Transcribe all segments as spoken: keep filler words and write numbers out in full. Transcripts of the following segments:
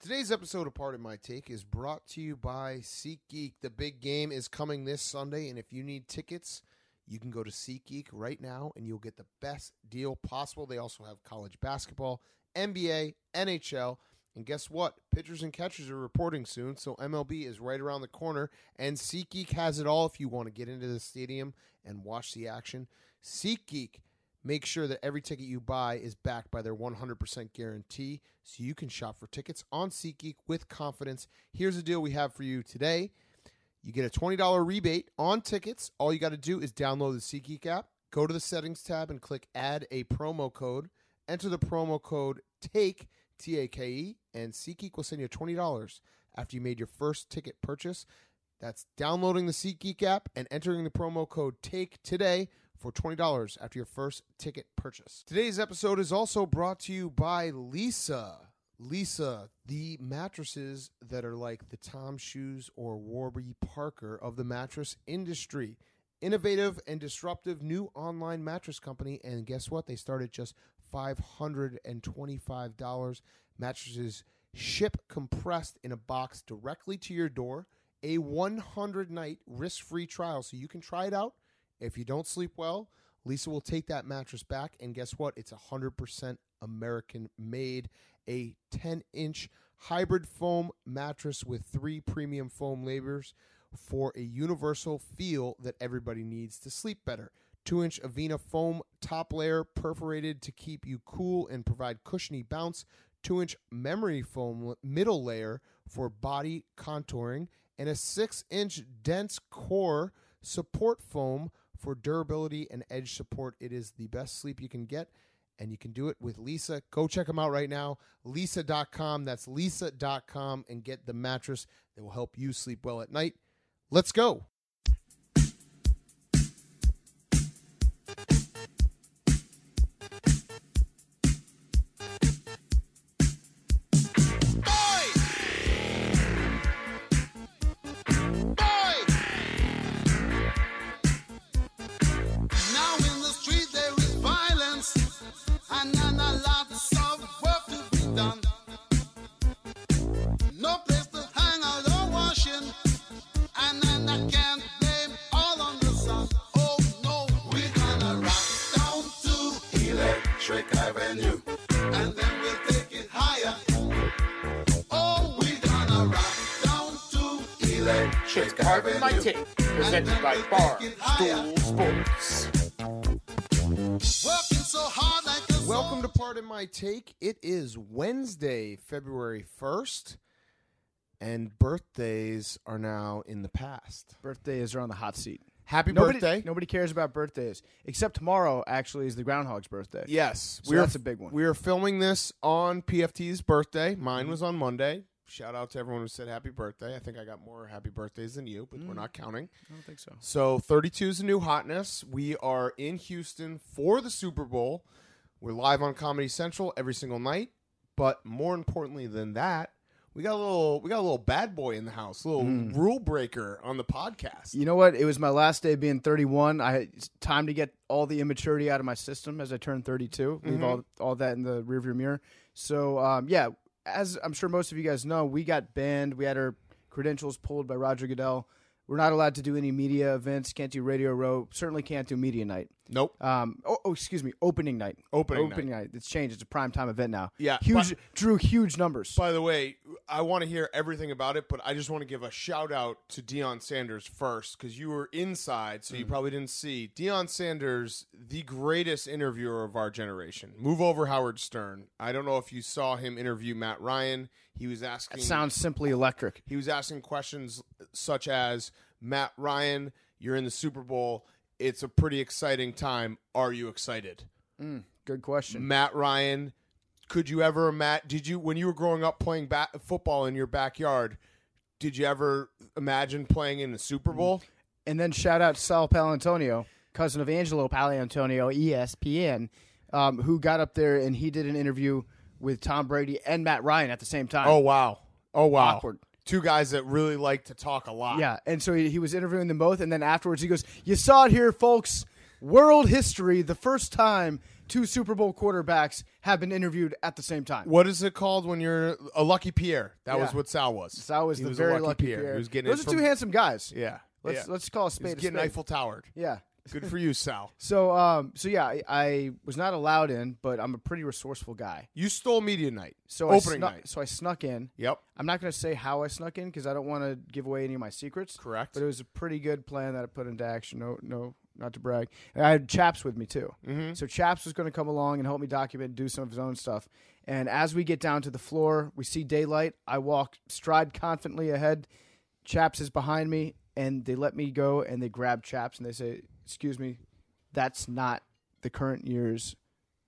Today's episode of Part of My Take is brought to you by SeatGeek. The big game is coming this Sunday, and if you need tickets, you can go to SeatGeek right now, and you'll get the best deal possible. They also have college basketball, N B A, N H L, and guess what? Pitchers and catchers are reporting soon, so M L B is right around the corner, and SeatGeek has it all if you want to get into the stadium and watch the action. SeatGeek. Make sure that every ticket you buy is backed by their one hundred percent guarantee so you can shop for tickets on SeatGeek with confidence. Here's the deal we have for you today. You get a twenty dollars rebate on tickets. All you got to do is download the SeatGeek app, go to the settings tab, and click add a promo code. Enter the promo code TAKE, T A K E, and SeatGeek will send you twenty dollars after you made your first ticket purchase. That's downloading the SeatGeek app and entering the promo code TAKE today for twenty dollars after your first ticket purchase. Today's episode is also brought to you by Leesa. Leesa, the mattresses that are like the Tom Shoes or Warby Parker of the mattress industry. Innovative and disruptive new online mattress company, and guess what? They start at just five hundred twenty-five dollars. Mattresses ship compressed in a box directly to your door. A one hundred night risk-free trial, so you can try it out. If you don't sleep well, Leesa will take that mattress back, and guess what? It's one hundred percent American-made. A ten-inch hybrid foam mattress with three premium foam layers for a universal feel that everybody needs to sleep better. two-inch Avena foam top layer perforated to keep you cool and provide cushiony bounce. two-inch memory foam middle layer for body contouring. And a six-inch dense core support foam for durability and edge support. It is the best sleep you can get, and you can do it with Leesa. Go check them out right now, leesa dot com. That's leesa dot com, and get the mattress that will help you sleep well at night. Let's go. It's Part of My Take, presented by Barstool Sports. Welcome to Part of My Take. It is Wednesday, February first, and birthdays are now in the past. Birthdays are on the hot seat. Happy nobody, birthday. Nobody cares about birthdays, except tomorrow, actually, is the Groundhog's birthday. Yes. So that's a big one. We are filming this on P F T's birthday. Mine was on Monday. Shout out to everyone who said happy birthday. I think I got more happy birthdays than you, but mm. we're not counting. I don't think so. So thirty-two is the new hotness. We are in Houston for the Super Bowl. We're live on Comedy Central every single night. But more importantly than that, we got a little we got a little bad boy in the house, a little mm. rule breaker on the podcast. You know what? It was my last day being thirty-one. I had time to get all the immaturity out of my system as I turned thirty-two. Mm-hmm. Leave all all that in the rearview mirror. So um, yeah. As I'm sure most of you guys know, we got banned. We had our credentials pulled by Roger Goodell. We're not allowed to do any media events. Can't do Radio Row. Certainly can't do media night. Nope. Um. Oh, oh excuse me. Opening night. Opening, Opening night. night. It's changed. It's a prime time event now. Yeah. Huge. But, drew huge numbers. By the way, I want to hear everything about it, but I just want to give a shout out to Deion Sanders first because you were inside, so mm. you probably didn't see. Deion Sanders, the greatest interviewer of our generation. Move over Howard Stern. I don't know if you saw him interview Matt Ryan. He was asking. That sounds simply electric. He was asking questions such as, Matt Ryan, you're in the Super Bowl. It's a pretty exciting time. Are you excited? Mm, good question. Matt Ryan, could you ever imagine, did you, when you were growing up playing ba- football in your backyard, did you ever imagine playing in the Super Bowl? And then shout out to Sal Paolantonio, cousin of Angelo Paolantonio, E S P N, um, who got up there and he did an interview with Tom Brady and Matt Ryan at the same time. Oh, wow. Oh, wow. Awkward. Two guys that really like to talk a lot. Yeah, and so he, he was interviewing them both, and then afterwards he goes, you saw it here, folks. World history, the first time two Super Bowl quarterbacks have been interviewed at the same time. What is it called when you're a lucky Pierre? That Yeah. was what Sal was. Sal was He the was a very lucky lucky Pierre. Pierre. He was getting Those it are from- two handsome guys. Yeah. Let's yeah. let's call a He was spade a getting spade. Eiffel Towered. Yeah. Good for you, Sal. So um so yeah, I, I was not allowed in, but I'm a pretty resourceful guy. You stole media night. So I Opening snuck, night. so I snuck in. Yep. I'm not going to say how I snuck in because I don't want to give away any of my secrets. Correct. But it was a pretty good plan that I put into action. No, no, not to brag. And I had Chaps with me too. Mm-hmm. So Chaps was going to come along and help me document and do some of his own stuff. And as we get down to the floor, we see daylight. I walk stride confidently ahead. Chaps is behind me, and they let me go, and they grab Chaps, and they say, "Excuse me, that's not the current year's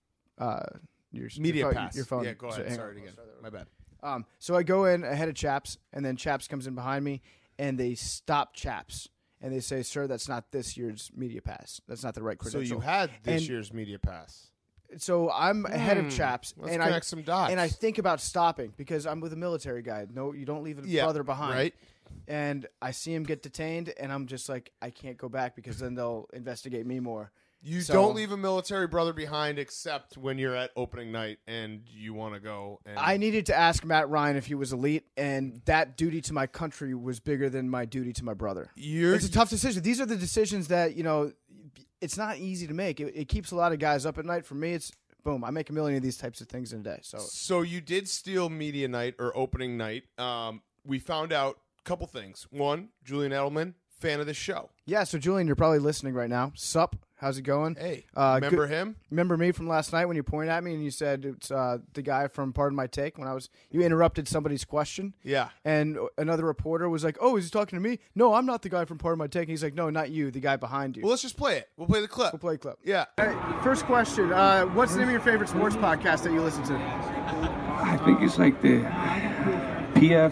uh, year's Media your phone, pass. Your phone. Yeah, go So ahead. hang Sorry on. again. My bad. Um, so I go in ahead of Chaps, and then Chaps comes in behind me, and they stop Chaps, and they say, "Sir, that's not this year's media pass. That's not the right So credential." you had this And- year's media pass. So I'm ahead Hmm. of Chaps, Let's and connect I some dots. and I think about stopping because I'm with a military guy. No, you don't leave a Yeah, brother behind. right? And I see him get detained, and I'm just like, I can't go back because then they'll investigate me more. You So- don't leave a military brother behind except when you're at opening night and you want to go. And I needed to ask Matt Ryan if he was elite, and that duty to my country was bigger than my duty to my brother. You're, It's a tough decision. These are the decisions that, you know, it's not easy to make. It, it keeps a lot of guys up at night. For me, it's boom. I make a million of these types of things in a day. So So you did steal media night or opening night. Um, we found out a couple things. One, Julian Edelman, fan of the show. yeah. So Julian, you're probably listening right now. Sup? How's it going? Hey, Uh, remember good- him? Remember me from last night when you pointed at me and you said it's uh, the guy from Pardon My Take when I was you interrupted somebody's question. Yeah. And another reporter was like, "Oh, is he talking to me? No, I'm not the guy from Pardon My Take." And he's like, "No, not you, the guy behind you." Well, let's just play it. We'll play the clip. We'll play a clip. Yeah. First question: uh, What's the name of your favorite sports podcast that you listen to? I think it's like the P F.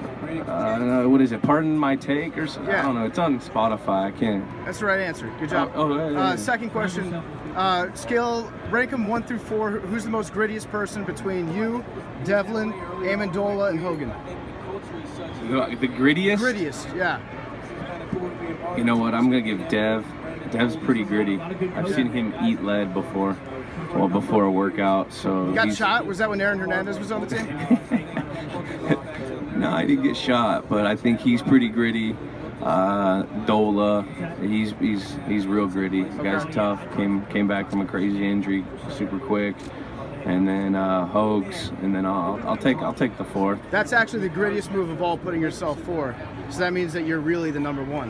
Uh, what is it? Pardon My Take or something? Yeah. I don't know. It's on Spotify. I can't. That's the right answer. Good job. Oh, oh, yeah, yeah, Uh, yeah. second question: uh, Scale, rank them one through four. Who's the most grittiest person between you, Devlin, Amendola, and Hogan? The, the grittiest. Grittiest, yeah. You know what? I'm gonna give Dev. Dev's pretty gritty. I've seen him eat lead before. Well, before a workout. So You got he's- shot? Was that when Aaron Hernandez was on the team? No, I didn't get shot, but I think he's pretty gritty. Uh, Dola, he's he's he's real gritty. The guy's Okay. tough. Came came back from a crazy injury, super quick. And then uh, Hogs, and then I'll I'll take I'll take the fourth. That's actually the grittiest move of all, putting yourself four. So that means that you're really the number one.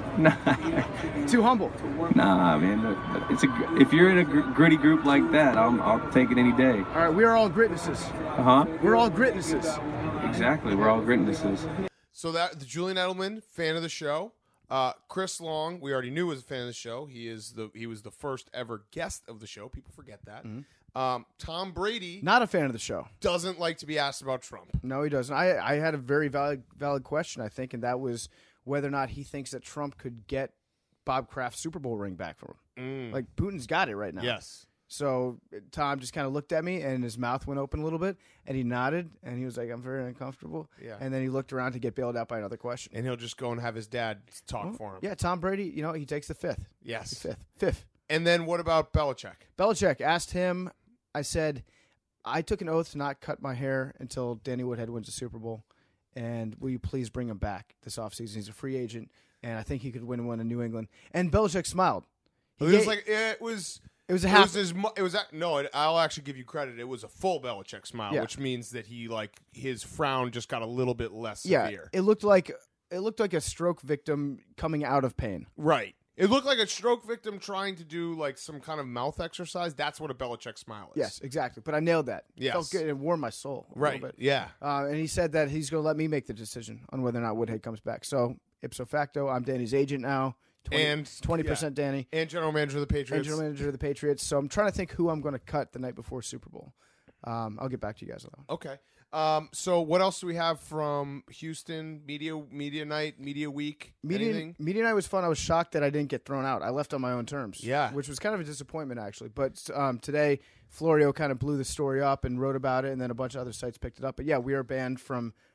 Too humble. Nah, man, it's a gr- if you're in a gr- gritty group like that, I'll I'll take it any day. All right, we are all gritnesses. Uh huh. We're all gritnesses. Exactly. We're all gritnesses. So that the Julian Edelman, fan of the show. Uh, Chris Long, we already knew was a fan of the show. He is the he was the first ever guest of the show. People forget that. Um, Tom Brady Not a fan of the show. doesn't like to be asked about Trump. No, he doesn't. I, I had a very valid valid question, I think, and that was whether or not he thinks that Trump could get Bob Kraft's Super Bowl ring back from him. Like, Putin's got it right now. Yes. So Tom just kind of looked at me, and his mouth went open a little bit, and he nodded, and he was like, "I'm very uncomfortable." Yeah. And then he looked around to get bailed out by another question. And he'll just go and have his dad talk for him. Yeah, Tom Brady, you know, he takes the fifth. Yes. Fifth. Fifth. And then what about Belichick? Belichick asked him, I said, I took an oath to not cut my hair until Danny Woodhead wins the Super Bowl. And will you please bring him back this offseason? He's a free agent, and I think he could win one in New England. And Belichick smiled. He It was gave- like it was. it was a It half. was, as mu- it was a- no. it- I'll actually give you credit. It was a full Belichick smile, Yeah. which means that he like his frown just got a little bit less yeah, severe. it looked like it looked like a stroke victim coming out of pain. Right. It looked like a stroke victim trying to do like some kind of mouth exercise. That's what a Belichick smile is. Yes, exactly. But I nailed that. It Yes. felt good. It warmed my soul. A Right. Little bit. Yeah. Uh, and he said that he's going to let me make the decision on whether or not Woodhead comes back. So ipso facto, I'm Danny's agent now. twenty, And- twenty percent Danny. And general manager of the And Patriots. general manager of the Patriots. So I'm trying to think who I'm going to cut the night before Super Bowl. Um, I'll get back to you guys on that one. Okay. Um, so what else do we have from Houston? Media Media Night, Media Week, Media, anything? media night was fun. I was shocked that I didn't get thrown out. I left on my own terms. Yeah. Which was kind of a disappointment, actually. But um, today, Florio kind of blew the story up and wrote about it, and then a bunch of other sites picked it up. But yeah, we are banned from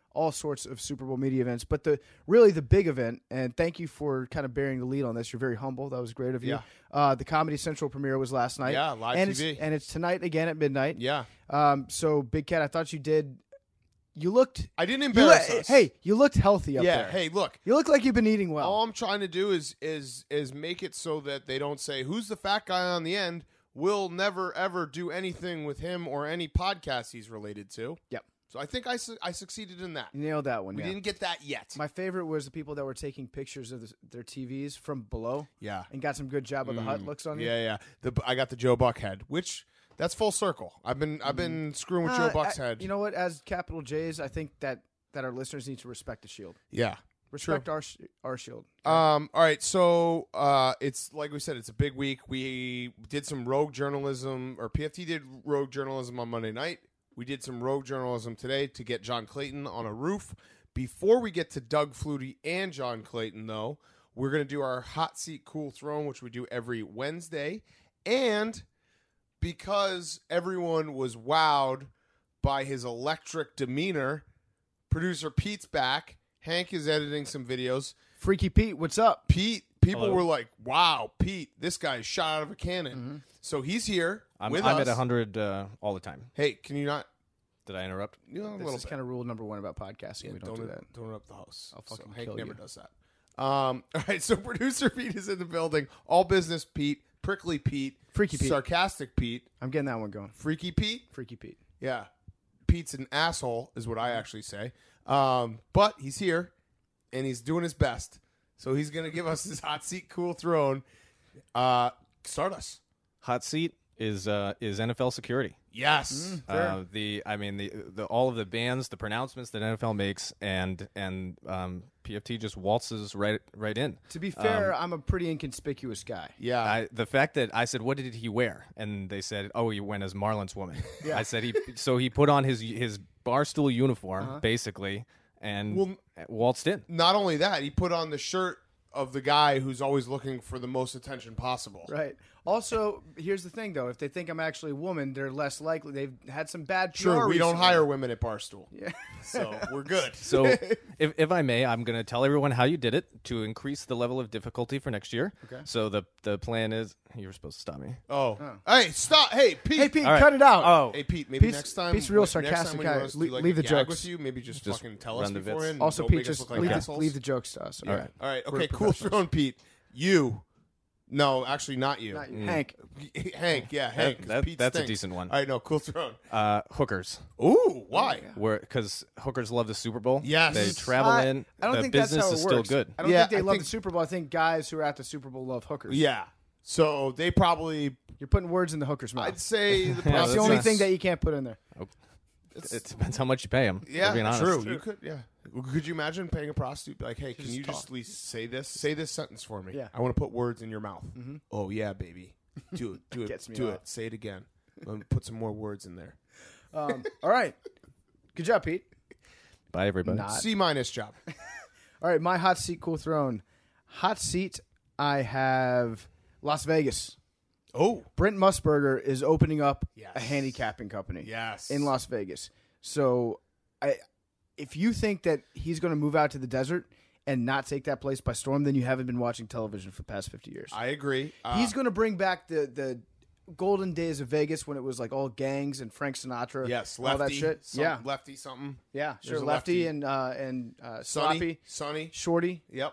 all sorts of Super Bowl media events. But the really the big event, and thank you for kind of bearing the lead on this. You're very humble. That was great of you. Yeah. Uh, the Comedy Central premiere was last night. Yeah, live and T V. It's, and it's tonight again at midnight. Yeah. Um, so, Big Cat, I thought you did. You looked. I didn't You embarrass look, us. hey, you looked healthy up yeah. there. Hey, look. You look like you've been eating well. All I'm trying to do is is is make it so that they don't say who's the fat guy on the end. We'll never ever do anything with him or any podcast he's related to. Yep. So I think I, su- I succeeded in that. You nailed that one. We yeah. didn't get that yet. My favorite was the people that were taking pictures of the, their T Vs from below yeah. and got some good job of the hut looks on you. Yeah, yeah. The, I got the Joe Buck head, which that's full circle. I've been I've been screwing with Uh, Joe Buck's I- head. You know what? As capital J's, I think that, that our listeners need to respect the Shield. yeah. Respect our sh- our Shield. Um. All right. So, uh, it's like we said, it's a big week. We did some rogue journalism, or P F T did rogue journalism on Monday night. We did some rogue journalism today to get John Clayton on a roof. Before we get to Doug Flutie and John Clayton, though, we're going to do our hot seat cool throne, which we do every Wednesday. And because everyone was wowed by his electric demeanor, producer Pete's back. Hank is editing some videos. Freaky Pete, what's up? Pete, people Hello. were like, wow, Pete, this guy is shot out of a cannon. Mm-hmm. So he's here I'm, with I'm us. at one hundred uh, all the time. Hey, can you not? Did I interrupt? You know, a This little is bit. kind of rule number one about podcasting. Yeah, we don't, do that. Don't interrupt the host. I'll fucking so Hank kill never you. does that. Um, all right, so producer Pete is in the building. All business Pete, prickly Pete, Freaky Pete. sarcastic Pete, I'm getting that one going. freaky Pete. Freaky Pete. Yeah, Pete's an asshole, is what I actually say. Um, but he's here, and he's doing his best. So he's gonna give us his hot seat, cool throne. Uh, start us. Hot seat is uh, is N F L security. Yes. Uh, the I mean the, the all of the bans, the pronouncements that N F L makes, and and um, P F T just waltzes right right in. To be fair, I'm a pretty inconspicuous guy. Yeah. I, the fact that I said, "What did he wear?" and they said, "Oh, he went as Marlon's woman." Yeah. I said he so he put on his his barstool uniform basically and Well, waltzed in. Not only that, he put on the shirt of the guy who's always looking for the most attention possible. Right. Also, here's the thing, though. If they think I'm actually a woman, they're less likely. They've had some bad P R Sure, we don't recently. hire women at Barstool. Yeah. So we're good. So, if, if I may, I'm going to tell everyone how you did it to increase the level of difficulty for next year. Okay. So the the plan is you were supposed to stop me. Oh. Hey, stop. Hey, Pete. Hey, Pete, All right. cut it out. Oh, Hey, Pete, maybe Pete's- next time. Pete's real next time sarcastic when you guy. want us to Le- do, like, leave a the gag jokes. with you, maybe just, Just fucking tell us run the bits. beforehand. Also, Don't Pete, make us just look like leave, the, assholes. leave the jokes to us. Yeah. All right. All right. We're Okay, cool professionals. throne, Pete. You. No, actually, not you. Not you. Hank. Hank, yeah, Hank. 'cause that- Pete that's a stinks. decent one. All right, no, cool throne. uh, hookers. Ooh, why? Where because hookers love the Super Bowl. Yes. they travel I, in. I don't the think business that's how it is works. still good. I don't Yeah, think they I love think- the Super Bowl. I think guys who are at the Super Bowl love hookers. Yeah. So they probably, You're putting words in the hooker's mouth. I'd say the that's process. the only that's- thing that you can't put in there. It's- It depends how much you pay them. Yeah, being honest. true. You could, yeah. Could you imagine paying a prostitute like, "Hey, can Just you talk. just at least say this? Say this sentence for me. Yeah. I want to put words in your mouth. Oh yeah, baby, do it, do it, Gets me do off. it. Say it again. Let me put some more words in there. Um, all right. Good job, Pete. Bye, everybody. Not. C minus job. All right, my hot seat, cool throne. Hot seat, I have Las Vegas. Oh Brent Musburger is opening up Yes. a handicapping company yes, in Las Vegas. So, I, if you think that he's going to move out to the desert and not take that place by storm, then you haven't been watching television for the past fifty years. I agree. Uh, He's going to bring back the the golden days of Vegas when it was like all gangs and Frank Sinatra. yes, all that lefty. shit. Some, yeah, lefty something. yeah, sure. There's a Lefty, lefty. and uh, and uh, Sonny, Sloppy, Sonny. Shorty, Yep.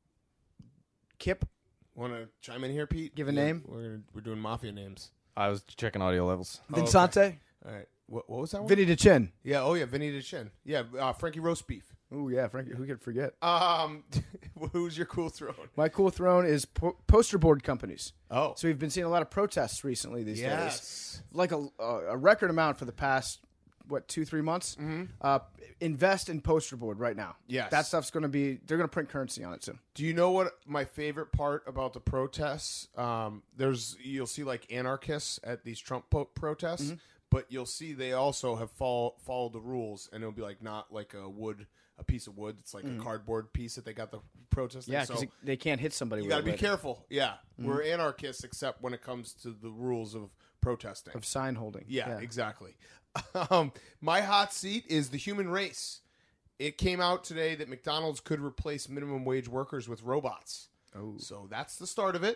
Kip. Want to chime in here, Pete? Give a Yeah, name. We're gonna, we're doing mafia names. I was checking audio levels. Oh, okay. Vincente, All right. What, what was that one? Vinny DeChin. Yeah. Oh yeah, Vinny DeChin. Yeah. Uh, Frankie roast beef. Oh yeah, Frankie. Who could forget? Um, who's your cool throne? My cool throne is po- poster board companies. Oh, So we've been seeing a lot of protests recently these days, yes. like a, a a record amount for the past what two three months. Mm-hmm. Uh, invest in poster board right now. Yes. that stuff's going to be. They're going to print currency on it soon. Do you know what my favorite part about the protests? Um, there's you'll see like anarchists at these Trump po- protests, Mm-hmm. but you'll see they also have follow, followed the rules, and it'll be like not like a wood, a piece of wood. It's like a cardboard piece that they got the protesting. Mm-hmm. Yeah, so because they can't hit somebody. you with got to it be later. careful. Yeah, we're anarchists except when it comes to the rules of protesting. of sign holding. Yeah, exactly. Um, my hot seat is the human race it came out today that McDonald's could replace minimum wage workers with robots. Oh. So that's the start of it.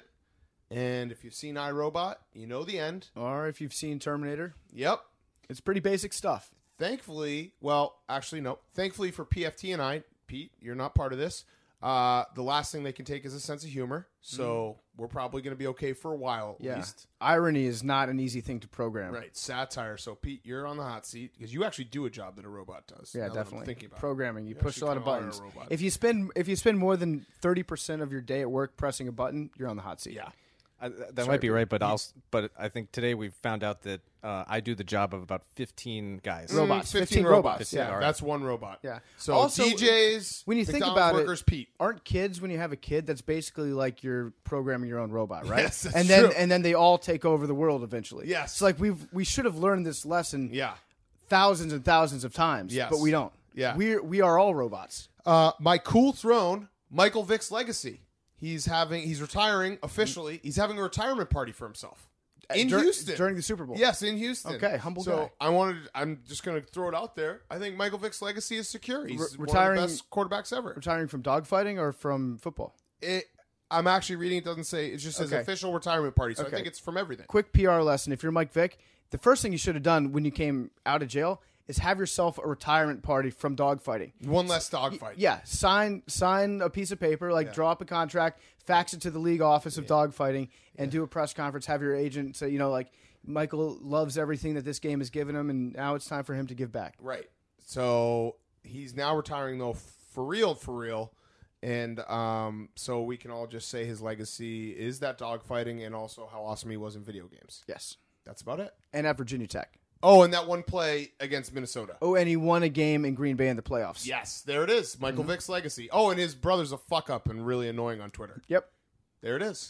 And if you've seen iRobot, you know the end. Or if you've seen Terminator, Yep. it's pretty basic stuff. Thankfully, well, actually, no. Thankfully for P F T and I, Pete, you're not part of this. Uh, the last thing they can take is a sense of humor. So we're probably going to be okay for a while at Yeah. least. Irony is not an easy thing to program. Right. Satire. So, Pete, you're on the hot seat because you actually do a job that a robot does. Yeah, now that I'm definitely. thinking about it. Programming. You, You push a actually lot of kinda are a buttons. robot. If you spend if you spend more than thirty percent of your day at work pressing a button, you're on the hot seat. Yeah. I, that might be right, but I'll. But I think today we found out that uh, I do the job of about fifteen guys. Robots. Mm, fifteen, fifteen robots. robots, Yeah, yeah. All right. that's one robot. Yeah. So Also, D Js, when you think McDonald's about it- workers, Pete. Aren't kids, when you have a kid, that's basically like you're programming your own robot, right? Yes, that's and then true. and then they all take over the world eventually. Yes. It's like we've we should have learned this lesson Yeah. thousands and thousands of times. Yes. But we don't. Yeah. We're we are all robots. Uh, my cool throne, Michael Vick's legacy. He's having. He's retiring officially. He's having a retirement party for himself in Dur- Houston during the Super Bowl. Yes, in Houston. Okay, humble so guy. I wanted. I'm just going to throw it out there. I think Michael Vick's legacy is secure. He's Re- one retiring- of the best quarterbacks ever. Retiring from dogfighting or from football? It, I'm actually reading. It doesn't say. It just says Okay. official retirement party. So I Okay. think it's from everything. Quick P R lesson. If you're Mike Vick, the first thing you should have done when you came out of jail is have yourself a retirement party from dogfighting. One less dogfight. Yeah, sign sign a piece of paper, like draw up a contract, fax it to the league office of dogfighting, and do a press conference. Have your agent say, you know, like Michael loves everything that this game has given him, and now it's time for him to give back. Right. So he's now retiring though, for real, for real. And um, so we can all just say his legacy is that dogfighting and also how awesome he was in video games. Yes, That's about it. and at Virginia Tech. Oh, and that one play against Minnesota. Oh, and he won a game in Green Bay in the playoffs. Yes, there it is. Michael Mm-hmm. Vick's legacy. Oh, and his brother's a fuck up and really annoying on Twitter. Yep. There it is.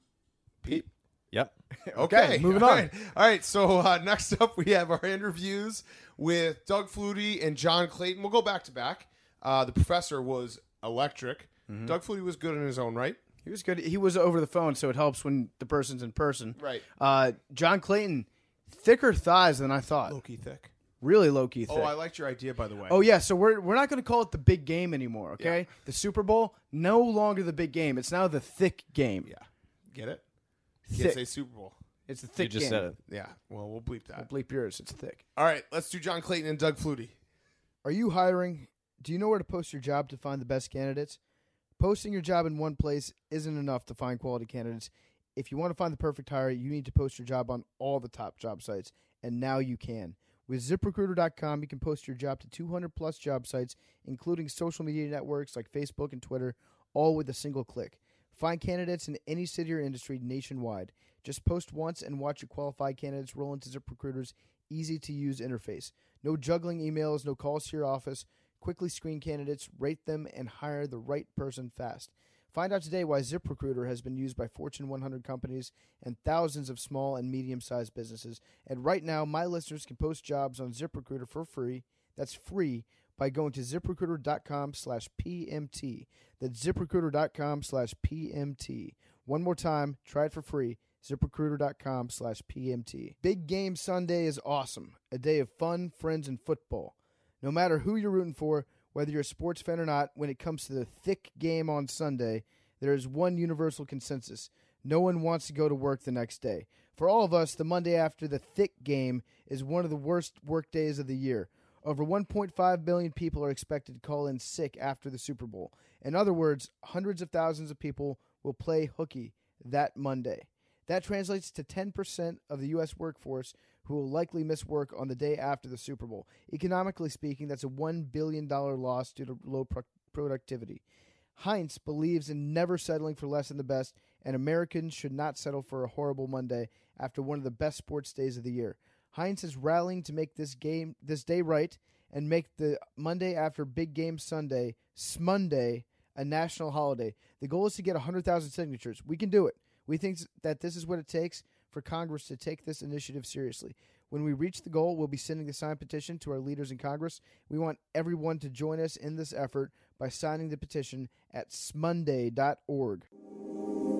Pete. Yep. Okay, moving all on. right. All right, so uh, next up we have our interviews with Doug Flutie and John Clayton. We'll go back to back. Uh, the professor was electric. Mm-hmm. Doug Flutie was good in his own right. He was good. He was over the phone, so it helps when the person's in person. Right. Uh, John Clayton, thicker thighs than I thought. Low-key thick. Really low key thick. Oh, I liked your idea, by the way. Oh yeah, so we're we're not going to call it the big game anymore, okay? The Super Bowl no longer the big game. It's now the thick game. Yeah. Get it? You can't Thick. say Super Bowl. It's the You thick just game. said it. Yeah. Well, we'll bleep that. Bleep yours. It's thick. All right, let's do John Clayton and Doug Flutie. Are you hiring? Do you know where to post your job to find the best candidates? Posting your job in one place isn't enough to find quality candidates. If you want to find the perfect hire, you need to post your job on all the top job sites, and now you can. With zip recruiter dot com, you can post your job to two hundred plus job sites, including social media networks like Facebook and Twitter, all with a single click. Find candidates in any city or industry nationwide. Just post once and watch your qualified candidates roll into ZipRecruiter's easy-to-use interface. No juggling emails, no calls to your office. Quickly screen candidates, rate them, and hire the right person fast. Find out today why ZipRecruiter has been used by Fortune one hundred companies and thousands of small and medium-sized businesses. And right now, my listeners can post jobs on ZipRecruiter for free. That's free by going to zip recruiter dot com slash P M T. That's zip recruiter dot com slash P M T. One more time, try it for free. zip recruiter dot com slash P M T. Big Game Sunday is awesome. A day of fun, friends, and football. No matter who you're rooting for, whether you're a sports fan or not, when it comes to the thick game on Sunday, there is one universal consensus. No one wants to go to work the next day. For all of us, the Monday after the thick game is one of the worst work days of the year. Over one point five billion people are expected to call in sick after the Super Bowl. In other words, hundreds of thousands of people will play hooky that Monday. That translates to ten percent of the U S workforce who will likely miss work on the day after the Super Bowl. Economically speaking, that's a one billion dollars loss due to low pro- productivity. Heinz believes in never settling for less than the best, and Americans should not settle for a horrible Monday after one of the best sports days of the year. Heinz is rallying to make this game, this day right, and make the Monday after Big Game Sunday, Smunday, a national holiday. The goal is to get one hundred thousand signatures. We can do it. We think that this is what it takes for Congress to take this initiative seriously. When we reach the goal, we'll be sending the signed petition to our leaders in Congress. We want everyone to join us in this effort by signing the petition at smunday dot org.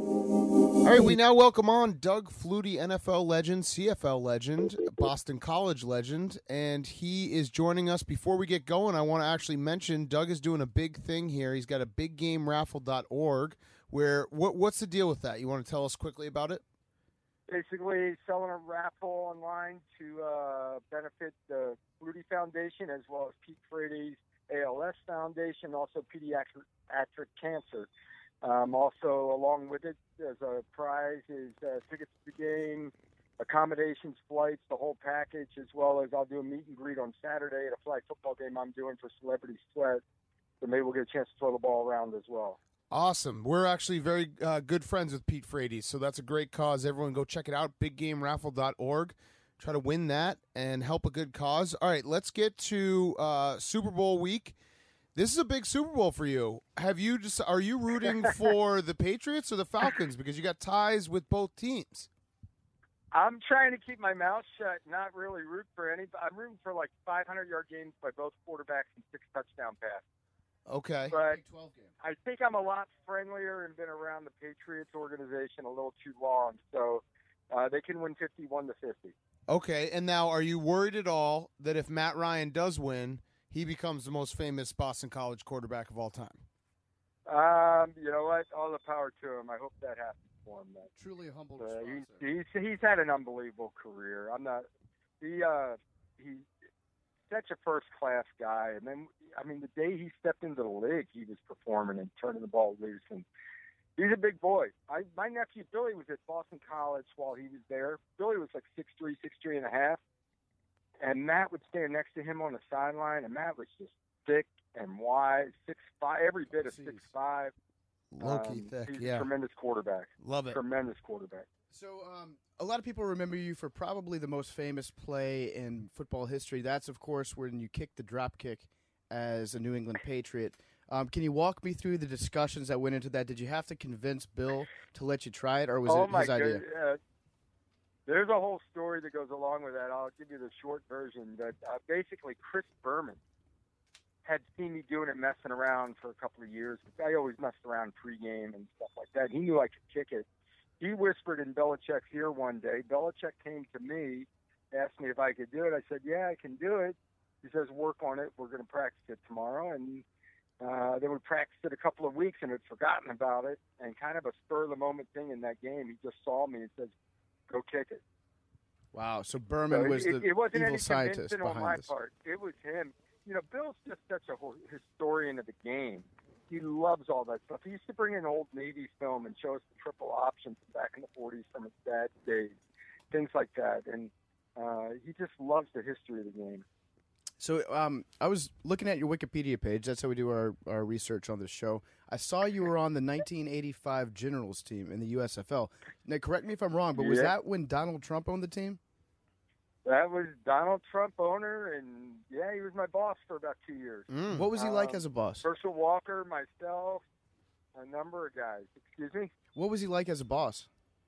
All right, we now welcome on Doug Flutie, N F L legend, C F L legend, Boston College legend, and he is joining us. Before we get going, I want to actually mention Doug is doing a big thing here. He's got a big game raffle dot org where what, what's the deal with that? You want to tell us quickly about it? Basically, selling a raffle online to uh, benefit the Flutie Foundation as well as Pete Frady's A L S Foundation, also pediatric cancer. Um, also, along with it, as a prize is uh, tickets to the game, accommodations, flights, the whole package, as well as I'll do a meet and greet on Saturday at a flag football game I'm doing for Celebrity Sweat. So maybe we'll get a chance to throw the ball around as well. Awesome. We're actually very uh, good friends with Pete Frady, so that's a great cause. Everyone go check it out, big game raffle dot org. Try to win that and help a good cause. All right, let's get to uh, Super Bowl week. This is a big Super Bowl for you. Have you just are you rooting for the Patriots or the Falcons because you got ties with both teams? I'm trying to keep my mouth shut, not really root for any. I'm rooting for like five hundred yard games by both quarterbacks and six touchdown passes. Okay. But I think I'm a lot friendlier and been around the Patriots organization a little too long, so uh, they can win fifty-one to fifty. Okay, and now are you worried at all that if Matt Ryan does win, he becomes the most famous Boston College quarterback of all time? Um, you know what? All the power to him. I hope that happens for him. Man. Truly a humble uh, response. He's, he's he's had an unbelievable career. I'm not. He uh he's such a first class guy. And then I mean, the day he stepped into the league, he was performing and turning the ball loose. And he's a big boy. I my nephew Billy was at Boston College while he was there. Billy was like six three, six three and a half. And Matt would stand next to him on the sideline, and Matt was just thick and wide, six five, every bit of six five. Low-key um, thick, he's yeah. a tremendous quarterback. Love it. Tremendous quarterback. So um, a lot of people remember you for probably the most famous play in football history. That's, of course, when you kicked the drop kick as a New England Patriot. Um, can you walk me through the discussions that went into that? Did you have to convince Bill to let you try it, or was oh it my his idea? God. Uh, there's a whole story that goes along with that. I'll give you the short version. But uh, basically, Chris Berman had seen me doing it, messing around for a couple of years. I always messed around pregame and stuff like that. He knew I could kick it. He whispered in Belichick's ear one day. Belichick came to me, asked me if I could do it. I said, yeah, I can do it. He says, work on it. We're going to practice it tomorrow. And uh, then we practiced it a couple of weeks and had forgotten about it. And kind of a spur-of-the-moment thing in that game, he just saw me and says, go kick it. Wow, so Berman so was it, the it wasn't evil any scientist convincing on behind my this. part. It was him. You know, Bill's just such a ho- historian of the game. He loves all that stuff. He used to bring in old Navy film and show us the triple options back in the forties from his dad's days, things like that. And uh, he just loves the history of the game. So um, I was looking at your Wikipedia page. That's how we do our, our research on this show. I saw you were on the nineteen eighty-five Generals team in the U S F L. Now, correct me if I'm wrong, but was Yeah. that when Donald Trump owned the team? That was Donald Trump owner, and yeah, he was my boss for about two years. Mm. What was he like Um, as a boss? Herschel Walker, myself, a number of guys. Excuse me? What was he like as a boss?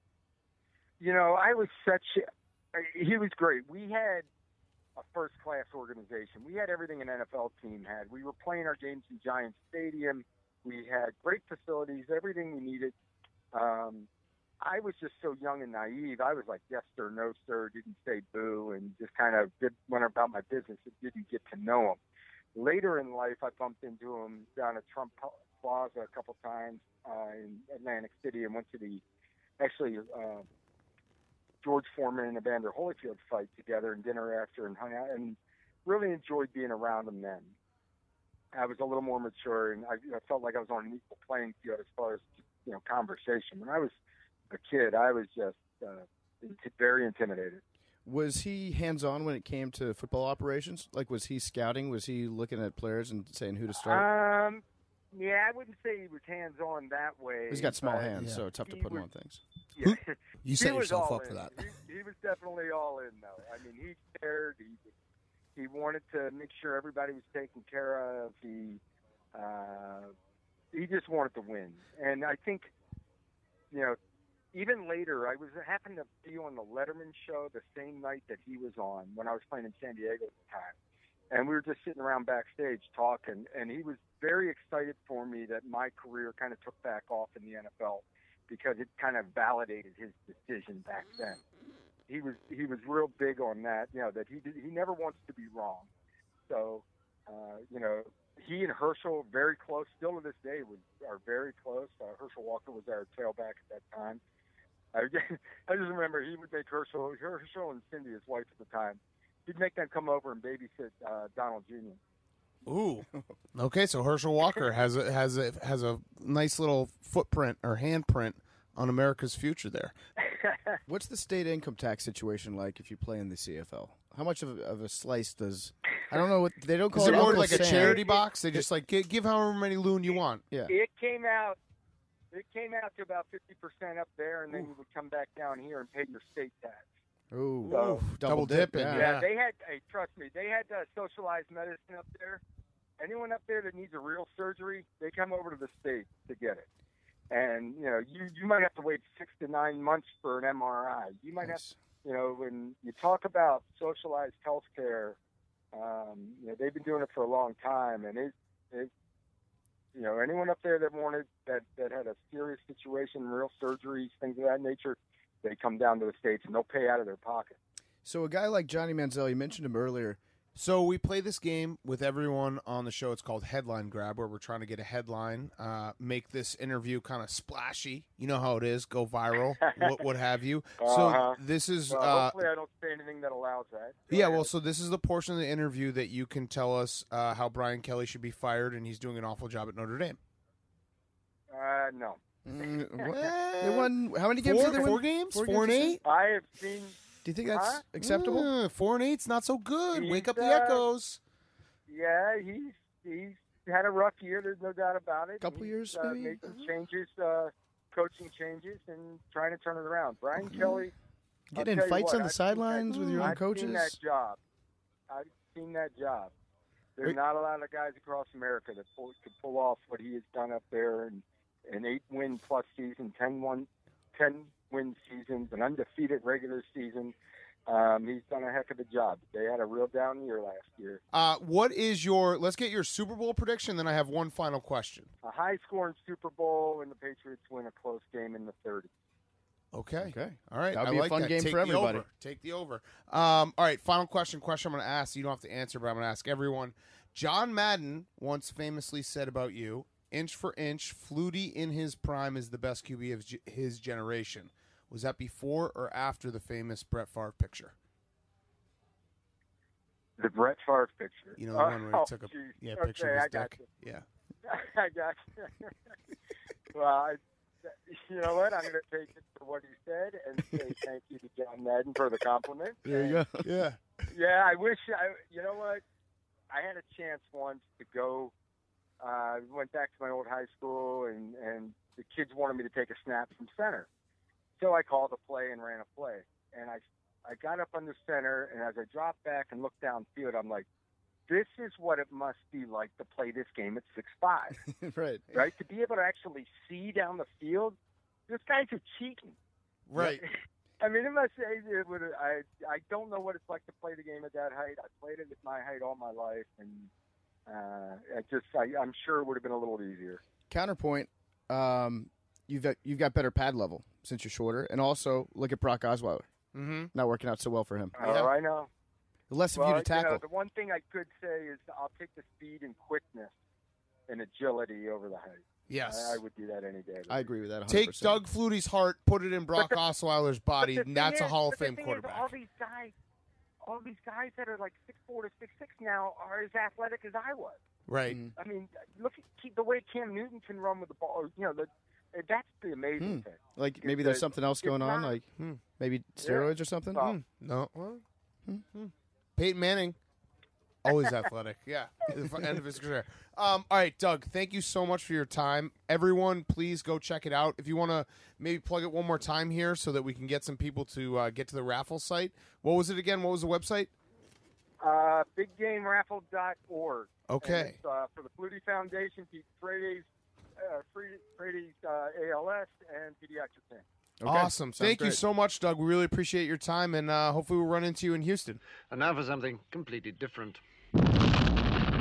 You know, I was such a, he was great. We had a first-class organization. We had everything an N F L team had. We were playing our games in Giants Stadium. We had great facilities, everything we needed. Um, I was just so young and naive. I was like, yes, sir, no, sir, didn't say boo, and just kind of did, went about my business and didn't get to know him. Later in life, I bumped into him down at Trump Plaza a couple times uh, in Atlantic City and went to the, actually, uh, George Foreman and Evander Holyfield fight together and dinner after and hung out and really enjoyed being around him then. I was a little more mature and I, I felt like I was on an equal playing field as far as, you know, conversation. When I was a kid, I was just uh, very intimidated. Was he hands-on when it came to football operations? Like, was he scouting? Was he looking at players and saying who to start? Um, yeah, I wouldn't say he was hands-on that way. He's got small but hands, yeah. so tough to he put him was- on things. Yeah. You He set was yourself all up for in. that. He, he was definitely all in, though. I mean, he cared. He he wanted to make sure everybody was taken care of. He uh, he just wanted to win, and I think, you know, even later, I was happened to be on the Letterman show the same night that he was on when I was playing in San Diego at the time, and we were just sitting around backstage talking, and he was very excited for me that my career kind of took back off in the N F L. because it kind of validated his decision back then. He was he was real big on that, you know, that he did, he never wants to be wrong. So, uh, you know, he and Herschel very close. Still to this day, was are very close. Uh, Herschel Walker was our tailback at that time. I, I just remember he would make Herschel, Herschel and Cindy, his wife at the time, he'd make them come over and babysit uh, Donald Junior Ooh. Okay, so Herschel Walker has a, has a has a nice little footprint or handprint on America's future there. What's the state income tax situation like if you play in the C F L? How much of, of a slice does I don't know what they don't call Is it. it more Uncle like a Sam. charity box? They just like give, give however many loon you want. Yeah. It came out. It came out to about fifty percent up there, and then Ooh. you would come back down here and pay your state tax. Ooh, so, double, double dipping. Yeah. yeah, they had. Hey, trust me, they had uh, socialized medicine up there. Anyone up there that needs a real surgery, they come over to the state to get it. And you know, you you might have to wait six to nine months for an M R I. You might nice. have, you know, when you talk about socialized health care, um, you know, they've been doing it for a long time, and it, it, you know, anyone up there that wanted that that had a serious situation, real surgeries, things of that nature, they come down to the States and they'll pay out of their pocket. So a guy like Johnny Manziel, you mentioned him earlier. So we play this game with everyone on the show. It's called Headline Grab, where we're trying to get a headline, uh, make this interview kind of splashy. You know how it is, go viral, what, what have you. Uh-huh. So this is... Well, uh, hopefully I don't say anything that allows that. Go yeah, ahead. well, so this is the portion of the interview that you can tell us uh, how Brian Kelly should be fired, and he's doing an awful job at Notre Dame. Uh, no. Mm, they won how many games Four, did they win? four games? Four, Four and games? eight? I have seen... Do you think that's Huh? acceptable? Uh, four and eight's not so good. He's, Wake up the uh, echoes. Yeah, he's he's had a rough year. There's no doubt about it. Couple he's, years, uh, maybe? made some changes, uh, coaching changes, and trying to turn it around. Brian Kelly, I'll Get in tell you fights what, on the I've seen sidelines that- with your own I've coaches. Seen that job. I've seen that job. There's Wait. not a lot of guys across America that pull, could pull off what he has done up there in an eight-win plus season, ten-win ten-win seasons, an undefeated regular season. Um, he's done a heck of a job. They had a real down year last year. Uh, what is your? Let's get your Super Bowl prediction. Then I have one final question. A high-scoring Super Bowl, and the Patriots win a close game in the thirties. Okay. Okay. All right. That'll I be a like fun that. game Take for the everybody. over. Take the over. Um, all right. Final question. Question I'm going to ask. You don't have to answer, but I'm going to ask everyone. John Madden once famously said about you, "Inch for inch, Flutie in his prime is the best Q B of g- his generation." Was that before or after the famous Brett Favre picture? The Brett Favre picture. You know, the one where he oh, took a geez. yeah okay, picture of his I got dick. you. Yeah. I got you. Well, I, you know what? I'm going to take it for what he said and say thank you to John Madden for the compliment. There you go. Yeah. Yeah, I wish I. You know what? I had a chance once to go. I uh, went back to my old high school, and and the kids wanted me to take a snap from center. So I called a play and ran a play, and I I got up under center, and as I dropped back and looked downfield, I'm like, this is what it must be like to play this game at six five, Right. right? To be able to actually see down the field, this guy's are cheating. Right. I mean, it must say it would. I I don't know what it's like to play the game at that height. I played it at my height all my life, and uh, I just I, I'm sure it would have been a little easier. Counterpoint, um, you've got, you've got better pad level since you're shorter, and also look at Brock Osweiler. Mm-hmm. Not working out so well for him. Yeah. Oh, I know. Less of Well, you to tackle. know, the one thing I could say is I'll take the speed and quickness and agility over the height. Yes. I, I would do that any day. I agree with that one hundred Take percent. Uh, Doug Flutie's heart, put it in Brock the- Osweiler's body, But the and that's thing a is- Hall of but the Fame thing is, quarterback. all these guys, all these guys that are like six four to six six now are as athletic as I was. Right. Mm. I mean, look at Ke- the way Cam Newton can run with the ball. You know, the, that's the amazing Hmm. thing. Like maybe there's It's- something else it's going on, not- like Hmm. maybe steroids or something. Well, Hmm. No. Well, hmm. Peyton Manning, always athletic. Yeah. End of his career. Um, all right, Doug, thank you so much for your time. Everyone, please go check it out. If you want to maybe plug it one more time here so that we can get some people to uh, get to the raffle site. What was it again? What was the website? Uh, big game raffle dot org. Okay. And it's, uh, for the Flutie Foundation, Pete Frady's, uh, Frady's uh, A L S, and Pediatric Team. Okay. Awesome. Sounds Thank you great. so much, Doug. We really appreciate your time, and uh, hopefully we'll run into you in Houston. And now for something completely different.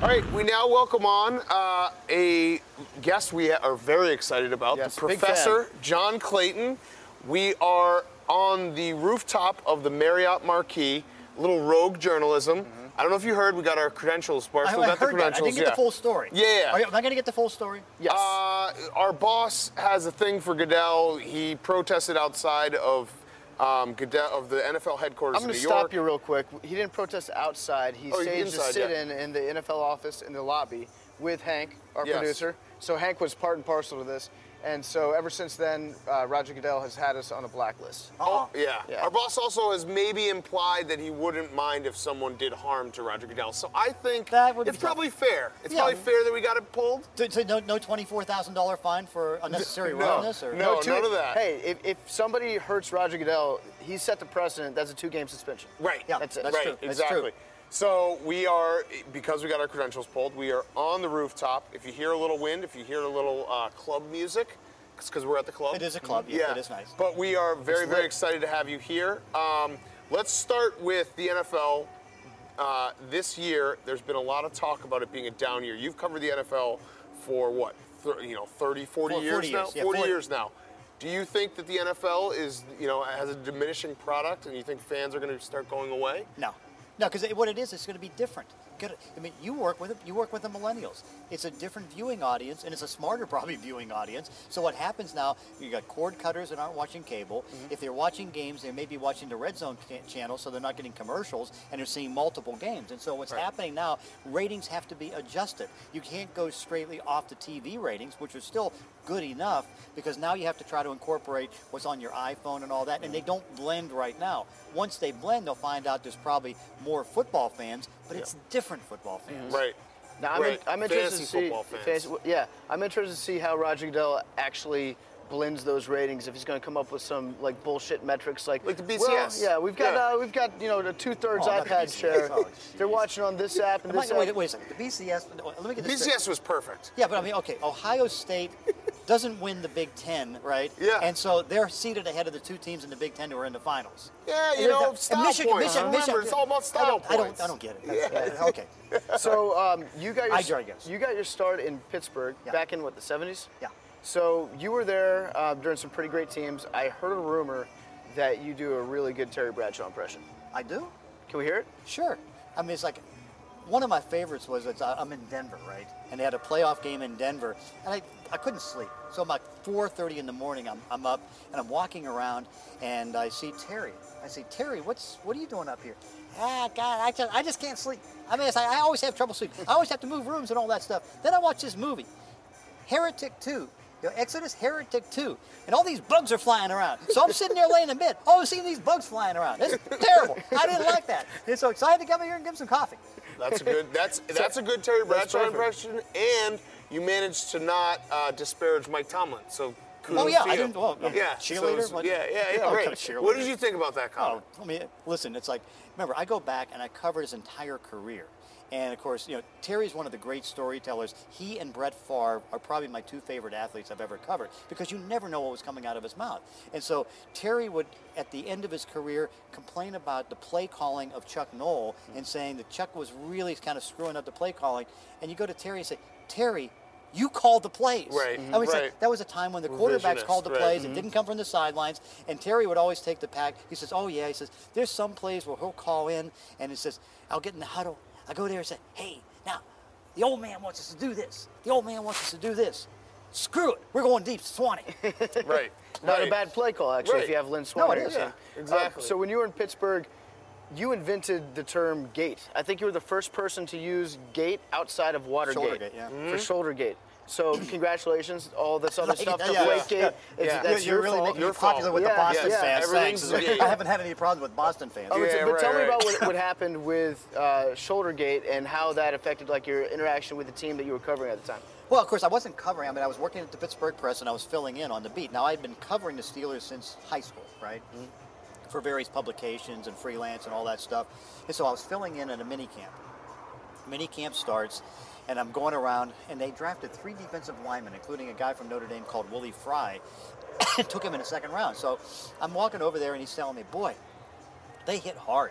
All right, we now welcome on uh, a guest we are very excited about, Yes, the big Professor fan. John Clayton. We are on the rooftop of the Marriott Marquis, little rogue journalism. Mm-hmm. I don't know if you heard, we got our credentials, I, Barstool I got the heard that. I credentials. didn't get yeah. the full story. Yeah, yeah. Are you, am I going to get the full story? Yes. Uh, our boss has a thing for Goodell. He protested outside of um, Goodell, of the N F L headquarters I'm in going New to York. stop you real quick. He didn't protest outside. He Oh, staged inside, a sit-in in the N F L office in the lobby with Hank, our Yes. producer. So Hank was part and parcel to this. And so ever since then, uh, Roger Goodell has had us on a blacklist. Oh, yeah. Yeah. Our boss also has maybe implied that he wouldn't mind if someone did harm to Roger Goodell. So I think That would it's be tough. probably fair. It's Yeah. probably fair that we got it pulled. So, so no, no twenty-four thousand dollars fine for unnecessary No. roughness? Or? No. two- none of that. Hey, if, if somebody hurts Roger Goodell, he set the precedent. That's a two-game suspension. Right. Yeah, That's it. that's right, true. That's exactly. true. So we are, because we got our credentials pulled, we are on the rooftop. If you hear a little wind, if you hear a little uh, club music, it's because we're at the club. It is a club, yeah, it is nice. But we are very, It's very lit. excited to have you here. Um, let's start with the N F L. Uh, this year, there's been a lot of talk about it being a down year. You've covered the N F L for what, Thir- you know, thirty, forty For years forty now? years, yeah, forty forty. years now. Do you think that the N F L is, you know, has a diminishing product, and you think fans are going to start going away? No, no, because what it is, it's going to be different. Good. I mean, you work with you work with the millennials. It's a different viewing audience, and it's a smarter, probably, viewing audience. So what happens now? You got cord cutters that aren't watching cable. Mm-hmm. If they're watching games, they may be watching the Red Zone ca- channel, so they're not getting commercials, and they're seeing multiple games. And so what's happening now? Ratings have to be adjusted. You can't go straightly off the T V ratings, which are still good enough, because now you have to try to incorporate what's on your iPhone and all that, and they don't blend right now. Once they blend, they'll find out there's probably more football fans, but it's different football fans. Right. Now, I'm, in, Right. I'm interested Fantasy to see. football fans. fantasy- yeah, I'm interested to see how Roger Goodell actually blends those ratings. If he's going to come up with some like bullshit metrics, like Like the B C S. Well, yeah, we've got Yeah. Uh, we've got you know the two-thirds Oh, not the iPad B C S. share. Oh, They're jeez. watching on this app and Am I- this wait, app. wait a second. The B C S. Let me get B this C straight. S was perfect. Yeah, but I mean, okay, Ohio State doesn't win the Big Ten, right? Yeah. And so they're seated ahead of the two teams in the Big Ten who are in the finals. Yeah, you And know, they're- and style Michigan, points. Michigan, Remember, Michigan, it's all about I style don't, I points. don't, I don't get it. That's- Okay. So um, you got your I digress. you got your start in Pittsburgh Yeah. back in what the seventies. Yeah. So you were there uh, during some pretty great teams. I heard a rumor that you do a really good Terry Bradshaw impression. I do. Can we hear it? Sure. I mean, it's like one of my favorites was it's, uh, I'm in Denver, right? And they had a playoff game in Denver, and I, I couldn't sleep. So about four thirty in the morning, I'm, I'm up and I'm walking around, and I see Terry. I say, Terry, what's what are you doing up here? Ah, God, I just, I just can't sleep. I mean, it's like, I always have trouble sleeping. I always have to move rooms and all that stuff. Then I watch this movie, Heretic two. You know, Exodus Heretic two, and all these bugs are flying around. So I'm sitting there laying in bed. Oh, I'm seeing these bugs flying around. It's terrible. I didn't like that. And so excited to come here and give him some coffee. That's a good. That's that's a good Terry That's Bradshaw perfect. impression, and you managed to not uh, disparage Mike Tomlin. So kudos Oh yeah, to I you. didn't. Well, yeah, cheerleader. so it's- What- yeah, yeah, yeah. Oh, Right. kind of cheerleader. What did you think about that Oh, comment? I mean, listen, it's like, remember, I go back and I covered his entire career. And of course, you know, Terry's one of the great storytellers. He and Brett Favre are probably my two favorite athletes I've ever covered, because you never know what was coming out of his mouth. And so Terry would, at the end of his career, complain about the play calling of Chuck Noll and saying that Chuck was really kind of screwing up the play calling. And you go to Terry and say, Terry, you called the plays. Right, I mean, it's like, right. that was a time when the quarterbacks Revisionist, called the right. plays. It didn't come from the sidelines. And Terry would always take the pack. He says, oh, yeah. He says, there's some plays where he'll call in, and he says, I'll get in the huddle. I go there and say, hey, now, the old man wants us to do this. The old man wants us to do this. Screw it. We're going deep to Swanee. Right. Not right. a bad play call, actually, Right. if you have Lynn No, Swann. it is. Yeah, exactly. Uh, so when you were in Pittsburgh, you invented the term gate. I think you were the first person to use gate outside of Watergate. Shouldergate, yeah. For Shouldergate. So congratulations, all this other stuff, Yeah, the yeah, Blake yeah. gate. Yeah. It's- Yeah. That's you're your really fault. making Your me popular fault. with Yeah, the Boston yeah, fans. everything's- Thanks. yeah, yeah. I haven't had any problems with Boston fans. Oh, but Yeah, but right, tell me right. about what, what happened with uh, Shouldergate and how that affected like your interaction with the team that you were covering at the time. Well, of course, I wasn't covering. I mean, I was working at the Pittsburgh Press, and I was filling in on the beat. Now, I'd been covering the Steelers since high school, right? Mm-hmm. For various publications and freelance and all that stuff. And so I was filling in at a mini camp. Mini camp starts, and I'm going around, and they drafted three defensive linemen, including a guy from Notre Dame called Willie Fry, and took him in the second round. So I'm walking over there, and he's telling me, boy, they hit hard.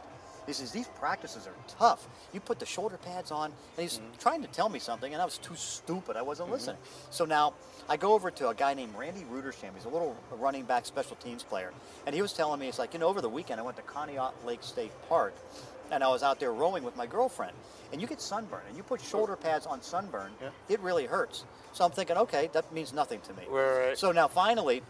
He says, these practices are tough. You put the shoulder pads on, and he's mm-hmm. trying to tell me something, and I was too stupid. I wasn't mm-hmm. listening. So now I go over to a guy named Randy Rudersham. He's a little running back special teams player. And he was telling me, it's like, you know, over the weekend I went to Conneaut Lake State Park, and I was out there rowing with my girlfriend. And you get sunburn, and you put shoulder pads on sunburn, yeah. it really hurts. So I'm thinking, okay, that means nothing to me. Right. So now finally,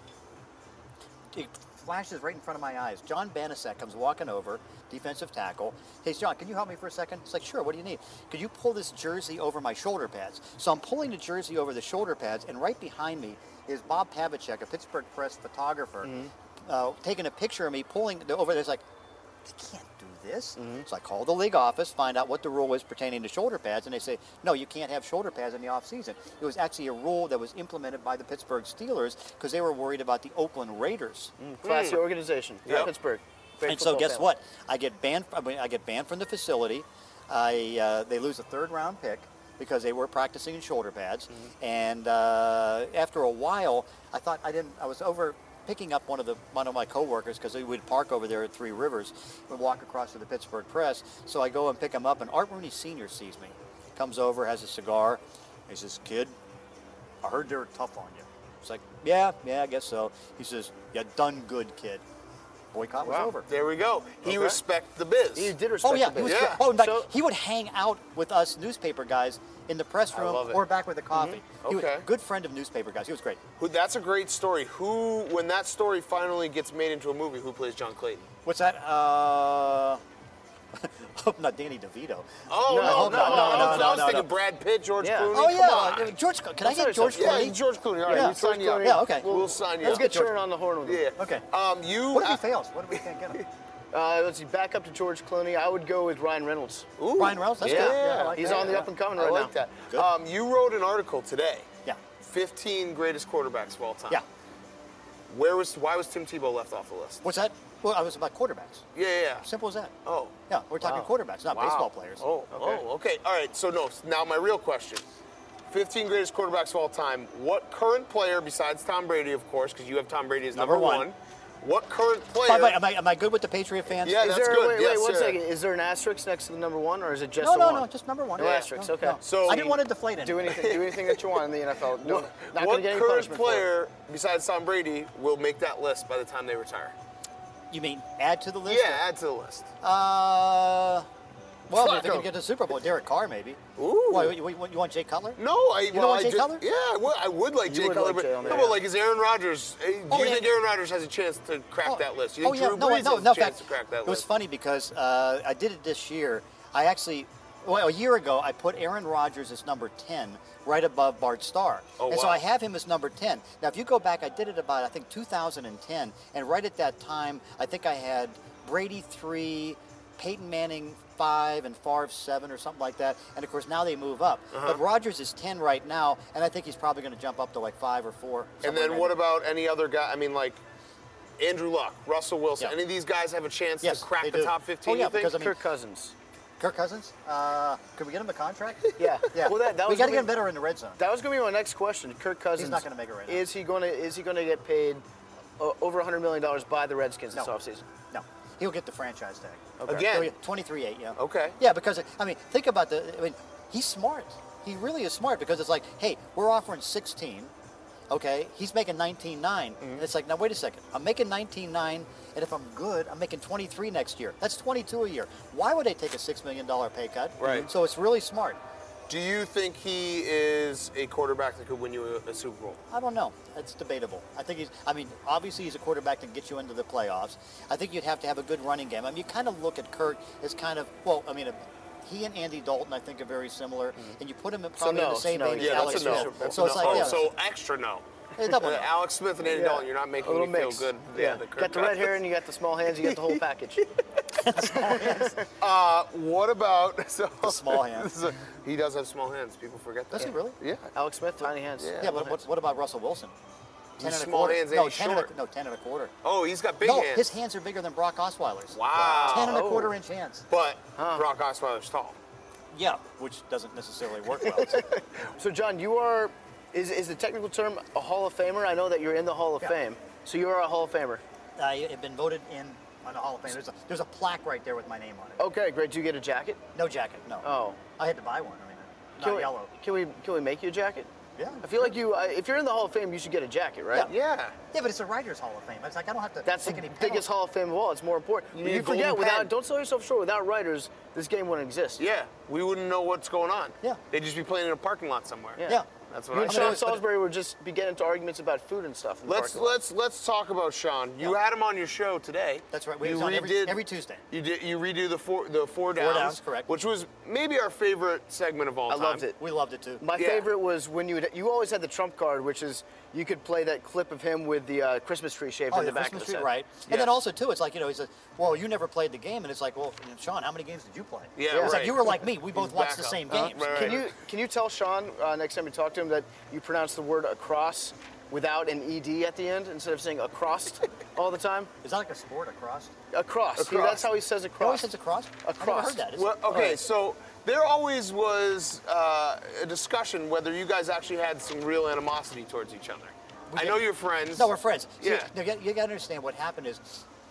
it flashes right in front of my eyes. John Banasek comes walking over, defensive tackle. Hey, John, can you help me for a second? It's like, sure, what do you need? Could you pull this jersey over my shoulder pads? So I'm pulling the jersey over the shoulder pads, and right behind me is Bob Pavlicek, a Pittsburgh Press photographer, mm-hmm. uh, taking a picture of me pulling the, over there. It's like, you can't do this. Mm-hmm. So I call the league office, find out what the rule is pertaining to shoulder pads, and they say, no, you can't have shoulder pads in the offseason. It was actually a rule that was implemented by the Pittsburgh Steelers because they were worried about the Oakland Raiders. Mm, classy mm. organization, yep. Pittsburgh. Great and so guess family. what? I get banned. I, mean, I get banned from the facility. I uh, they lose a third round pick because they were practicing in shoulder pads. Mm-hmm. And uh, after a while, I thought I didn't. I was over. picking up one of the one of my coworkers because we would park over there at Three Rivers and walk across to the Pittsburgh Press. So I go and pick him up, and Art Rooney Senior sees me, comes over, has a cigar. He says, "Kid, I heard they were tough on you." It's like, "Yeah, yeah, I guess so." He says, "You done good, kid." Boycott was wow. over. There we go. He okay. respect the biz. He did respect oh, yeah, the biz. He was, yeah. Oh, in fact, so, he would hang out with us newspaper guys in the press room or back with the coffee. Mm-hmm. He okay. was a good friend of newspaper guys. He was great. Who, that's a great story. Who, when that story finally gets made into a movie, who plays John Clayton? What's that? Uh, hope not Danny DeVito. Oh, no, no, no, no, no, no, no, no, I was no, thinking no. Brad Pitt, George yeah. Clooney. Oh, yeah. Come on. George, can That's I get George yeah, Clooney? Yeah, George Clooney. All right, yeah, we'll sign you up. Yeah, okay. We'll, we'll sign you Let's up. get George. Turn on the horn with him. Yeah. Okay. Um, you, what if he uh, fails? What if we can't get him? Uh, let's see, back up to George Clooney. I would go with Ryan Reynolds. Ooh. Ryan Reynolds? That's yeah. good. Yeah, I like He's that. on the yeah. up and coming I right like now. That. Um, you wrote an article today. Yeah. fifteen greatest quarterbacks of all time. Yeah. Where was? Why was Tim Tebow left off the list? What's that? Well, I was about quarterbacks. Yeah, yeah, yeah. Simple as that. Oh. Yeah, we're talking wow. quarterbacks, not wow. baseball players. Oh, okay. oh, okay. All right, so no, now my real question. fifteen greatest quarterbacks of all time. What current player, besides Tom Brady, of course, because you have Tom Brady as number, number one, one, what current player... By the way, am I, am I good with the Patriot fans? Yeah, is that's there, good. Wait, yes, wait, one sir. second. Is there an asterisk next to the number one, or is it just no, a no, one? No, just number one. No yeah, asterisk, no, okay. No. So I didn't want to deflate anything. Do anything, do anything that you want in the N F L. No, what not what get any current punishment player, besides Tom Brady, will make that list by the time they retire? You mean add to the list? Yeah, add to the list. Uh... Well, Fuck if they can him. get to the Super Bowl, Derek Carr maybe. Ooh. Why, you, you, you want Jay Cutler? No, I. You well, don't want I Jay just, Cutler? Yeah, I would, I would like You Jay would Cutler, like but Jay on no, there, but yeah. like is Aaron Rodgers? Do you Oh, yeah. think Aaron Rodgers has a chance to crack Oh, that list? Do you oh think yeah, Drew no, Brees no, has no. a In chance fact, to crack that it was list? funny because uh, I did it this year. I actually, well, a year ago, I put Aaron Rodgers as number ten, right above Bart Starr. Oh, and so wow. I have him as number ten. Now, if you go back, I did it about I think two thousand ten, and right at that time, I think I had Brady three, Peyton Manning five, and Favre seven, or something like that. And of course, now they move up. Uh-huh. But Rodgers is ten right now, and I think he's probably going to jump up to like five or four. And then what about any other guy? I mean, like Andrew Luck, Russell Wilson. Yeah. Any of these guys have a chance Yes, to crack they the do. top fifteen? Oh, yeah, you think? because I mean, Kirk Cousins. Kirk Cousins? Uh, could we get him a contract? Yeah. Yeah. Well, that, that we was got to gonna get him be- better in the red zone. That was going to be my next question. Kirk Cousins. He's not going to make it right now. Is he going to? Is he going to get paid uh, over one hundred million dollars by the Redskins No. this offseason? No, he'll get the franchise tag. Okay. Again? He'll get twenty-three eight, yeah. Okay. Yeah, because, I mean, think about the, I mean, he's smart. He really is smart because it's like, hey, we're offering sixteen, okay? He's making nineteen nine. Mm-hmm. And it's like, now, wait a second. I'm making nineteen nine, and if I'm good, I'm making twenty-three next year. That's twenty-two a year. Why would they take a six million dollars pay cut? Right. So it's really smart. Do you think he is a quarterback that could win you a, a Super Bowl? I don't know. It's debatable. I think he's, I mean, obviously he's a quarterback that gets you into the playoffs. I think you'd have to have a good running game. I mean, you kind of look at Kirk as kind of, well, I mean, a, he and Andy Dalton, I think, are very similar, and you put him in probably no, in the same so no, vein as Yeah, Alex that's a no. Smith. That's So a it's no. like, oh, yeah, so extra no. a double Uh, no. Alex Smith and Andy Yeah. Dalton, you're not A making little me feel mix. good. Yeah. the Kirk Got the red Cousins. hair and you got the small hands. You got the whole package. Uh, what about so The small hands. this is a- he does have small hands. People forget that. Does he really? Yeah. Alex Smith, tiny hands. Yeah. Yeah, but what, what about Russell Wilson? Ten He's and a small quarter. hands and no, he's ten short. And a, no, ten and a quarter. Oh, he's got big no, hands. his hands are bigger than Brock Osweiler's. Wow. Ten and a Oh. quarter inch hands. But Brock Osweiler's tall. Yeah, which doesn't necessarily work well. So, John, you are, is, is the technical term a Hall of Famer? I know that you're in the Hall of Yeah. Fame. So you are a Hall of Famer. I have been voted in on the Hall of Fame. There's a, there's a plaque right there with my name on it. Okay, great. Did you get a jacket? No jacket, no. Oh. I had to buy one. I mean, not Can we, yellow. Can we can we make you a jacket? Yeah. I feel like you. Uh, if you're in the Hall of Fame, you should get a jacket, right? Yeah. Yeah, but it's a Writers Hall of Fame. It's like I don't have to That's take the any biggest Hall of Fame of all. It's more important. You But need you a golden forget without. pen. Don't sell yourself short. Without writers, this game wouldn't exist. Yeah, we wouldn't know what's going on. Yeah. They'd just be playing in a parking lot somewhere. Yeah. Yeah. That's what You I and said. Sean Salisbury would just be getting into arguments about food and stuff. In the Let's parking lot. let's let's talk about Sean. You Yeah. had him on your show today. That's right. We You was on every, redid- every Tuesday. You did. You redo the four the four downs. downs, correct. Which was maybe our favorite segment of all I time. loved it. We loved it too. My Yeah. favorite was when you would, you always had the trump card, which is you could play that clip of him with the uh, Christmas tree shaved Oh, in the the back Christmas of the tree, set. right? Yeah. And then also too, it's like you know, he said, "Well, you never played the game," and it's like, "Well, Sean, how many games did you play?" Yeah, It's right. like you were like me. We both He's watched the backup. same Uh, games. right, Can right. you can you tell Sean uh, next time you talk to him that you pronounce the word across without an ed at the end instead of saying across all the time? Is that like a sport, across? Across. He- Across. that's how he says He always across. says across. I never Across. heard that. Is Well, it? okay, Right. so there always was uh, a discussion whether you guys actually had some real animosity towards each other. I did. know you're friends. No, we're friends. See, Yeah. You, got, you got to understand what happened is,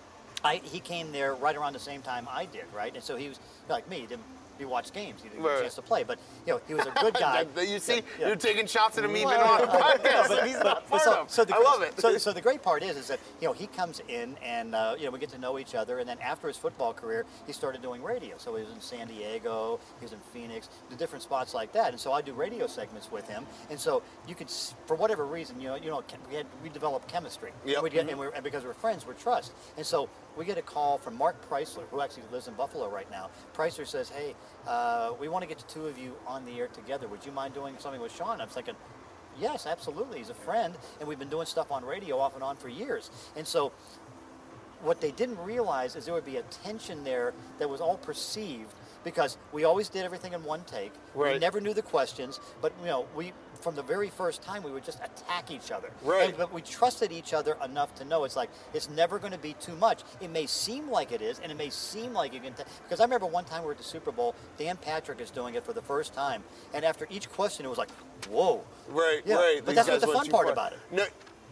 I he came there right around the same time I did, right? And so he was like me. He didn't he watched games. He didn't get Right. a chance to play, but you know he was a good guy. you see, Yeah, yeah. you're taking shots at him even Well, on the I- I- podcast. but- that he's but- not but part so, of. so the, I love it. So, so the great part is, is that you know he comes in and uh, you know we get to know each other, and then after his football career, he started doing radio. So he was in San Diego, he was in Phoenix, the different spots like that. And so I do radio segments with him, and so you could, s- for whatever reason, you know, you know, we had we developed chemistry. Yep. And, we'd get, and, we're, and because we're friends, we're trust. And so we get a call from Mark Preisler, who actually lives in Buffalo right now. Preisler says, "Hey, uh, we want to get the two of you on the air together. Would you mind doing something with Sean?" I'm thinking, yes, absolutely. He's a friend, and we've been doing stuff on radio off and on for years. And so what they didn't realize is there would be a tension there that was all perceived because we always did everything in one take. We Right. never knew the questions, but you know, we from the very first time we would just attack each other. Right. And- but we trusted each other enough to know it's like it's never going to be too much. It may seem like it is, and it may seem like you can. T- because I remember one time we were at the Super Bowl. Dan Patrick is doing it for the first time, and after each question, it was like, "Whoa!" Right, Yeah, right. but These that's what guys the went fun too part far. about it. No,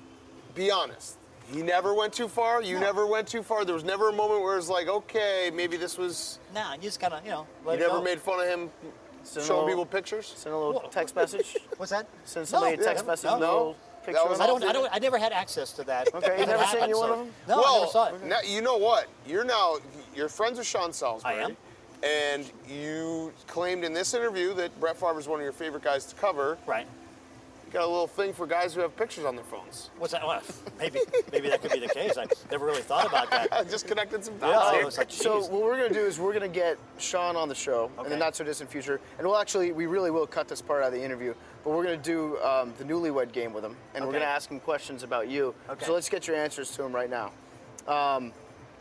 be honest. He never went too far. You No. never went too far. There was never a moment where it was like, okay, maybe this was. Nah, you just kind of, you know, You let it never go. made fun of him Send a showing little- people pictures. Send a little Whoa. text message. What's that? Send somebody No, a text no, message. no. with a little That picture was of I him. don't, I don't, I never had access to that. Okay, you If it never seen happened, you one so- of them? No, I well, never saw it. now, you know what? You're now you're friends with Sean Salisbury. I am. And you claimed in this interview that Brett Favre is one of your favorite guys to cover. Right. You got a little thing for guys who have pictures on their phones. What's that? Well, maybe, maybe that could be the case. I never really thought about that. I just connected some Yeah, dots I here. was like, So geez. what we're gonna do is we're gonna get Sean on the show in Okay. the not so distant future, and we'll actually we really will cut this part out of the interview, but we're gonna do um, the newlywed game with him, and we're Okay. gonna ask him questions about you. Okay. So let's get your answers to him right now. Um,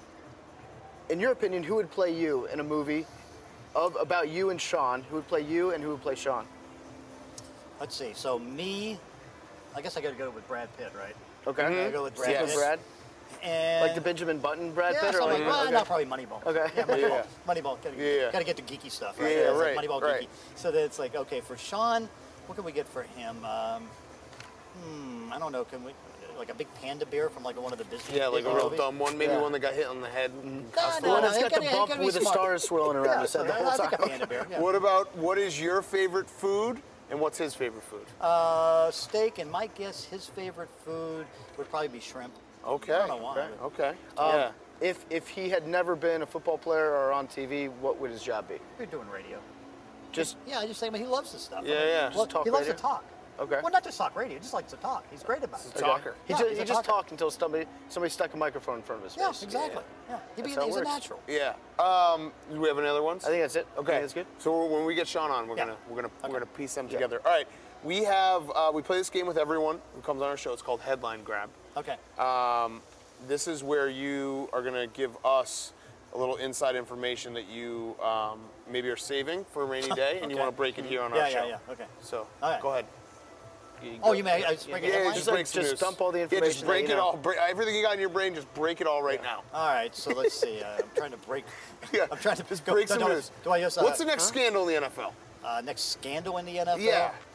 in your opinion, who would play you in a movie of about you and Sean? Who would play you and who would play Sean? Let's see. So me, I guess I got to go with Brad Pitt, right? Okay. I gotta go with Brad Stick Pitt. with Brad, And like the Benjamin Button Brad yeah, Pitt, or something like like, well, okay. no, probably Moneyball. Okay. Yeah, Moneyball. Yeah. Moneyball. Gotta, Yeah. gotta get the geeky stuff, right? Yeah, It's like right, Moneyball right. geeky. So that it's like, okay, for Sean, what can we get for him? Um, hmm, I don't know. Can we like a big panda bear from like one of the Disney? Yeah, like a Disney real movies? dumb one. Maybe Yeah. one that got hit on the head. in No, Costco. no, one no. that's it got gotta- the it bump gotta be with the smart. stars swirling around Yeah, his so head the I- whole I think a time. panda bear. Yeah. What about what is your favorite food and what's his favorite food? Uh, steak, and my guess his favorite food would probably be shrimp. Okay. I don't know why. Okay. okay. Um, yeah. If if he had never been a football player or on T V, what would his job be? We're doing radio. Just Yeah, I just say, man, he loves this stuff. Yeah, yeah. Well, Just talk he loves radio? to talk. Okay. Well, not just talk radio. He just likes to talk. He's great about it. a talker. He Yeah, just, he's he a just talker. talked until somebody somebody stuck a microphone in front of his Yeah, face. exactly. Yeah, He'd be, That's how it he's a works. natural. Yeah. Um, do we have any other ones? I think that's it. I Okay, think that's good. So when we get Sean on, we're Yeah. gonna we're gonna Okay. we're gonna piece them Yeah. together. All right, we have uh, we play this game with everyone who comes on our show. It's called Headline Grab. Okay. Um, this is where you are gonna give us a little inside information that you um, maybe are saving for a rainy day, and you Okay. want to break it here on yeah, our yeah, show. yeah. Okay. So All right. go ahead. Oh, you may I just break it Yeah, headline? just like- break some just news. dump all the Yeah, just information that break you it know. all. Break, everything you got in your brain, just break it all right now. All right. So let's see. Uh, I'm trying to break. Yeah. I'm trying to just go- break do- some do I- news. Do I just? Uh, What's the next scandal in the N F L? uh, next scandal in the N F L? Yeah.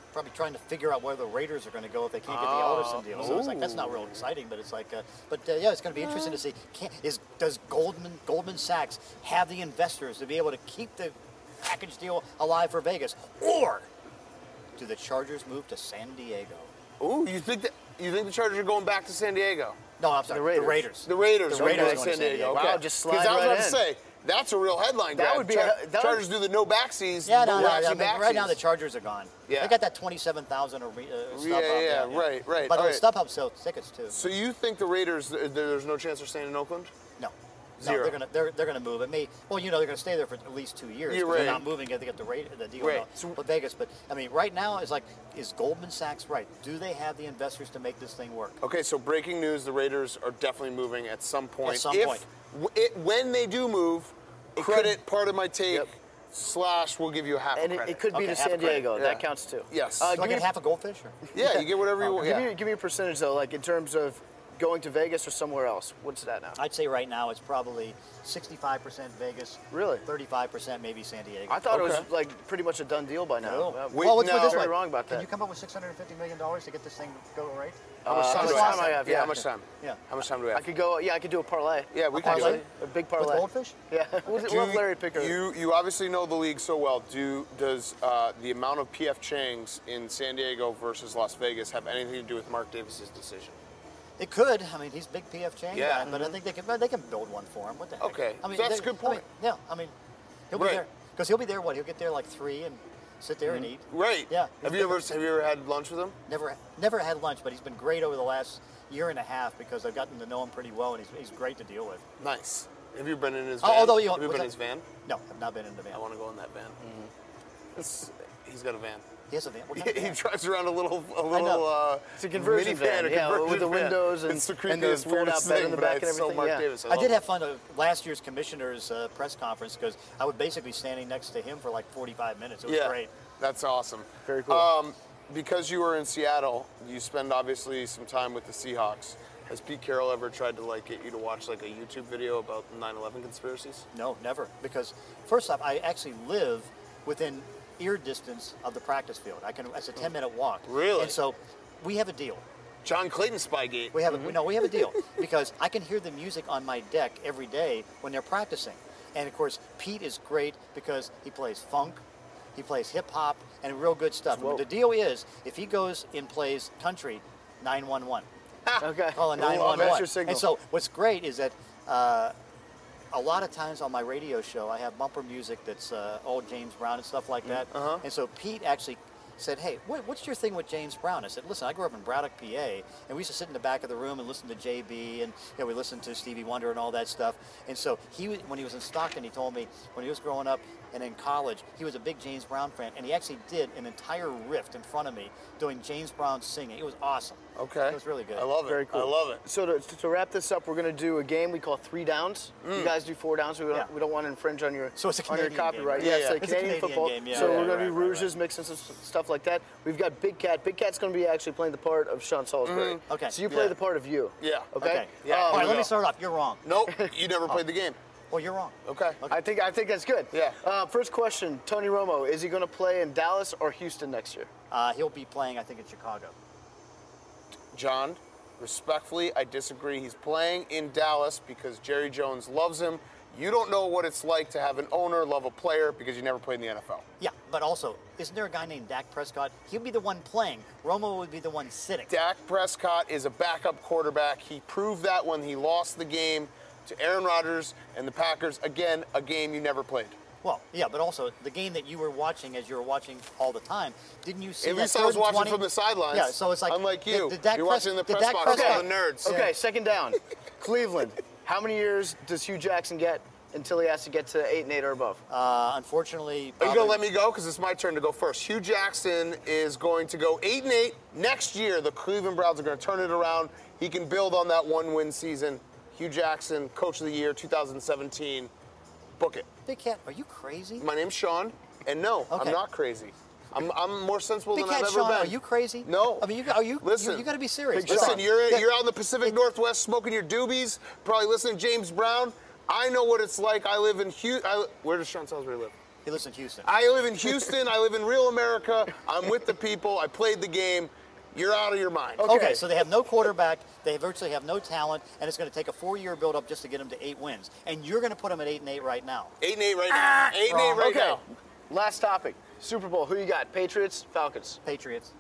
probably trying to figure out where the Raiders are going to go if they can't get the Alderson deal. So it's like that's not real exciting, but it's like, uh, but uh, yeah, it's going to be interesting to see. Can, is does Goldman Goldman Sachs have the investors to be able to keep the package deal alive for Vegas, or do the Chargers move to San Diego? Ooh, you think that you think the Chargers are going back to San Diego? No, I'm sorry, The Raiders. The Raiders. The Raiders. The are Raiders going going to to San San Diego. Diego. Okay. Wow, just slide Because I was right about to in. say that's a real headline. That grab. would be Char- a- that Chargers would- do the no backsies. Yeah, no, no no. waxy I mean, right now the backsies. Chargers are gone. Yeah. They got that twenty-seven thousand uh, StubHub. Yeah, yeah, right, right. By the All way, right. StubHub sells tickets too. So you think the Raiders? th- There's no chance they're staying in Oakland? No. Zero. No, they're gonna they're they're gonna move. It may well, you know, they're gonna stay there for at least two years. You're 'cause They're right. not moving. They get the rate, the deal Right. with with Vegas. But I mean, right now it's like, is Goldman Sachs right? Do they have the investors to make this thing work? Okay, so breaking news: the Raiders are definitely moving at some point. At some if, point. w- it, when they do move, It credit could- part of my take. Yep. Slash, we'll give you a half And a it, credit. it could be Okay, to half a San credit. Diego. Yeah. That counts too. Yes. Uh, Do I give get me- half a goldfish? Or? Yeah, you get whatever you want. Give Yeah. me, give me a percentage though, like in terms of going to Vegas or somewhere else. What's that now? I'd say right now it's probably sixty-five percent Vegas. Really? thirty-five percent maybe San Diego. I thought it Okay. was like pretty much a done deal by now. No. Uh, Wait, well, let's put it no. this Very way. wrong about Can that. you come up with six hundred fifty million dollars to get this thing to go right? How much Uh, time how do much we time have? I have, Yeah, yeah. how much time? Yeah. How much time do we I have? could go. Yeah, I could do a parlay. Yeah, we A can do parlay? it. A big With parlay. goldfish? Yeah, we'll, Do we'll have Larry pick her. You you obviously know the league so well. Do does uh, the amount of P F Changs in San Diego versus Las Vegas have anything to do with Mark Davis's decision? It could. I mean, he's a big P F Chang Yeah. guy, but I think they can. They can build one for him. What the heck? Okay. I mean, That's they- a good I mean, point. yeah. I mean, he'll be Right. there because he'll be there. What? He'll get there like three and sit there and eat. Right. Yeah. Have he's you ever big. have you ever had lunch with him? Never, never had lunch, but he's been great over the last year and a half because I've gotten to know him pretty well, and he's, he's great to deal with. Nice. Have you been in his Oh, van? although you- have you was been in that- his van? No, I've not been in the van. I want to go in that van. It's, he's got a van. He has a van. What He, kind of he van? drives around a little, a know. little. Uh, It's a conversion minivan, van, a yeah, conversion with the van. windows and- it's the and the creepiest, fold-out weirdest bed thing, in the but back and it's so everything, Mark yeah. Davis. I love did it. have fun at last year's commissioner's uh, press conference because I would basically standing next to him for like forty-five minutes. It was Yeah, great. that's awesome. Very cool. Um, because you were in Seattle, you spend obviously some time with the Seahawks. Has Pete Carroll ever tried to like get you to watch like a YouTube video about nine eleven conspiracies? No, never. Because first off, I actually live within ear distance of the practice field. I can. It's a ten-minute walk. Really? And so we have a deal. John Clayton Spygate. We have a, no, we have a deal because I can hear the music on my deck every day when they're practicing. And of course, Pete is great because he plays funk, he plays hip hop, and real good stuff. Whoa. The deal is, if he goes and plays country, nine one one. Okay. Call a Well, nine one that's one. your signal. And so what's great is that uh, a lot of times on my radio show, I have bumper music that's uh, old James Brown and stuff like that. Uh-huh. And so Pete actually said, hey, what, what's your thing with James Brown? I said, listen, I grew up in Braddock, P A, and we used to sit in the back of the room and listen to J B, and you know, we listened to Stevie Wonder and all that stuff. And so he, was- when he was in Stockton, he told me when he was growing up and in college, he was a big James Brown fan, and he actually did an entire riff in front of me doing James Brown singing. It was awesome. Okay. It was really good. I love it. Very cool. I love it. So to, to wrap this up, we're going to do a game we call three downs. You guys do four downs. So we don't, Yeah. we don't want to infringe on your So it's a on your Canadian game, copyright. right? Yeah, Yeah, it's yeah. like It's a Canadian, Canadian football. game, yeah, so yeah, we're going right, to do right, rouges, mixing some s- stuff like that. We've got Big Cat. Big Cat's going to be actually playing the part of Sean Salisbury. Okay. So you play Yeah. the part of you. Yeah. Okay. Okay. Yeah, Um, All here right, we let go. me start off. You're wrong. Nope, you never played the game. Well, you're wrong. Okay. I think I think that's good. Yeah. Uh, first question: Tony Romo, is he going to play in Dallas or Houston next year? Uh, he'll be playing, I think, in Chicago. John, respectfully, I disagree. He's playing in Dallas because Jerry Jones loves him. You don't know what it's like to have an owner love a player because you never played in the N F L. Yeah, but also, isn't there a guy named Dak Prescott? He'll be the one playing. Romo would be the one sitting. Dak Prescott is a backup quarterback. He proved that when he lost the game to Aaron Rodgers and the Packers. Again, a game you never played. Well, yeah, but also the game that you were watching as you were watching all the time, didn't you see At that least I was third and watching twenty? from the sidelines. Yeah, so it's like unlike did- you, did Dak you're Pres- watching the did press Dak box Prescott- all the nerds. Okay, second down. Cleveland. How many years does Hugh Jackson get until he has to get to eight and eight or above? Uh, unfortunately, Are you probably- going to let me go? Because it's my turn to go first. Hugh Jackson is going to go eight and eight. Next year, the Cleveland Browns are going to turn it around. He can build on that one-win season. Hugh Jackson, Coach of the Year, two thousand seventeen. Book it. Big Cat, are you crazy? My name's Sean, and no, Okay. I'm not crazy. I'm, I'm more sensible Big than Cat I've ever Sean, been. are you crazy? No. I mean, you are you? Listen, you, you got to be serious. Listen, Sean. you're Yeah. you're out in the Pacific Northwest smoking your doobies, probably listening to James Brown. I know what it's like. I live in Hugh. I, where does Sean Salisbury live? He lives in Houston. I live in Houston. I live in real America. I'm with the people. I played the game. You're out of your mind. Okay. okay, so they have no quarterback. They virtually have no talent, and it's going to take a four-year build-up just to get them to eight wins. And you're going to put them at eight and eight right now. Eight and eight right now. Eight and eight right okay. now. Last topic. Super Bowl. Who you got? Patriots, Falcons. Patriots.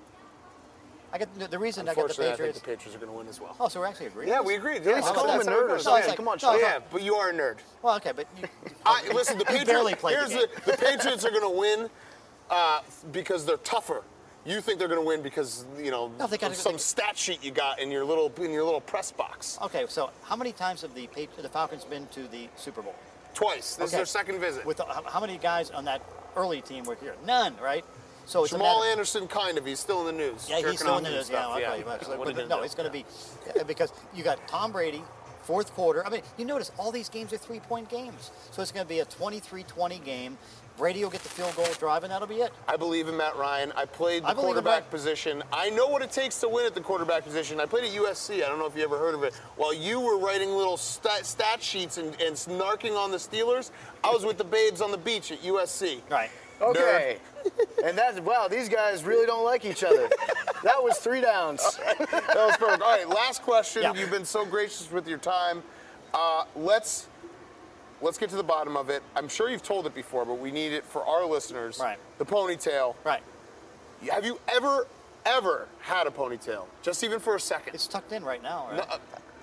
I got the, the reason I got the Unfortunately, Patriots. I think the Patriots are going to win as well. Oh, so we're actually agreeing. Yeah, we agreed. Yeah, Let's how call about him a that? nerd. No, or it's something. like- come on, no, Sean. Yeah, but you are a nerd. Well, okay, but you, I, listen, the Patriots. barely played the here's game. the, the Patriots are going to win uh, because they're tougher. You think they're going to win because you know No, they gotta- of some they- stat sheet you got in your little in your little press box. okay, so how many times have the Patri- the Falcons been to the Super Bowl? Twice. This is Okay. their second visit. With the, how, how many guys on that early team were here? None, right? So it's a Jamal matter- Anderson, kind of. He's still in the news. Yeah, jerking he's still off in the and news. Yeah, stuff. okay. Yeah. But, What are you but gonna no, do? it's going to be yeah, because you got Tom Brady, fourth quarter. I mean, you notice all these games are three-point games. So it's going to be a twenty-three twenty game. Brady will get the field goal drive, and that'll be it. I believe in Matt Ryan. I played the I believe in quarterback Ryan. position. I know what it takes to win at the quarterback position. I played at U S C. I don't know if you ever heard of it. While you were writing little stat, stat sheets and, and snarking on the Steelers, I was with the babes on the beach at U S C. Right. Okay. And that's, wow, these guys really don't like each other. That was three downs. That was perfect. All right, last question. Yeah. You've been so gracious with your time. Uh, let's let's get to the bottom of it. I'm sure you've told it before, but we need it for our listeners. Right. The ponytail. Right. Have you ever, ever had a ponytail? Just even for a second? It's tucked in right now, right? No, uh,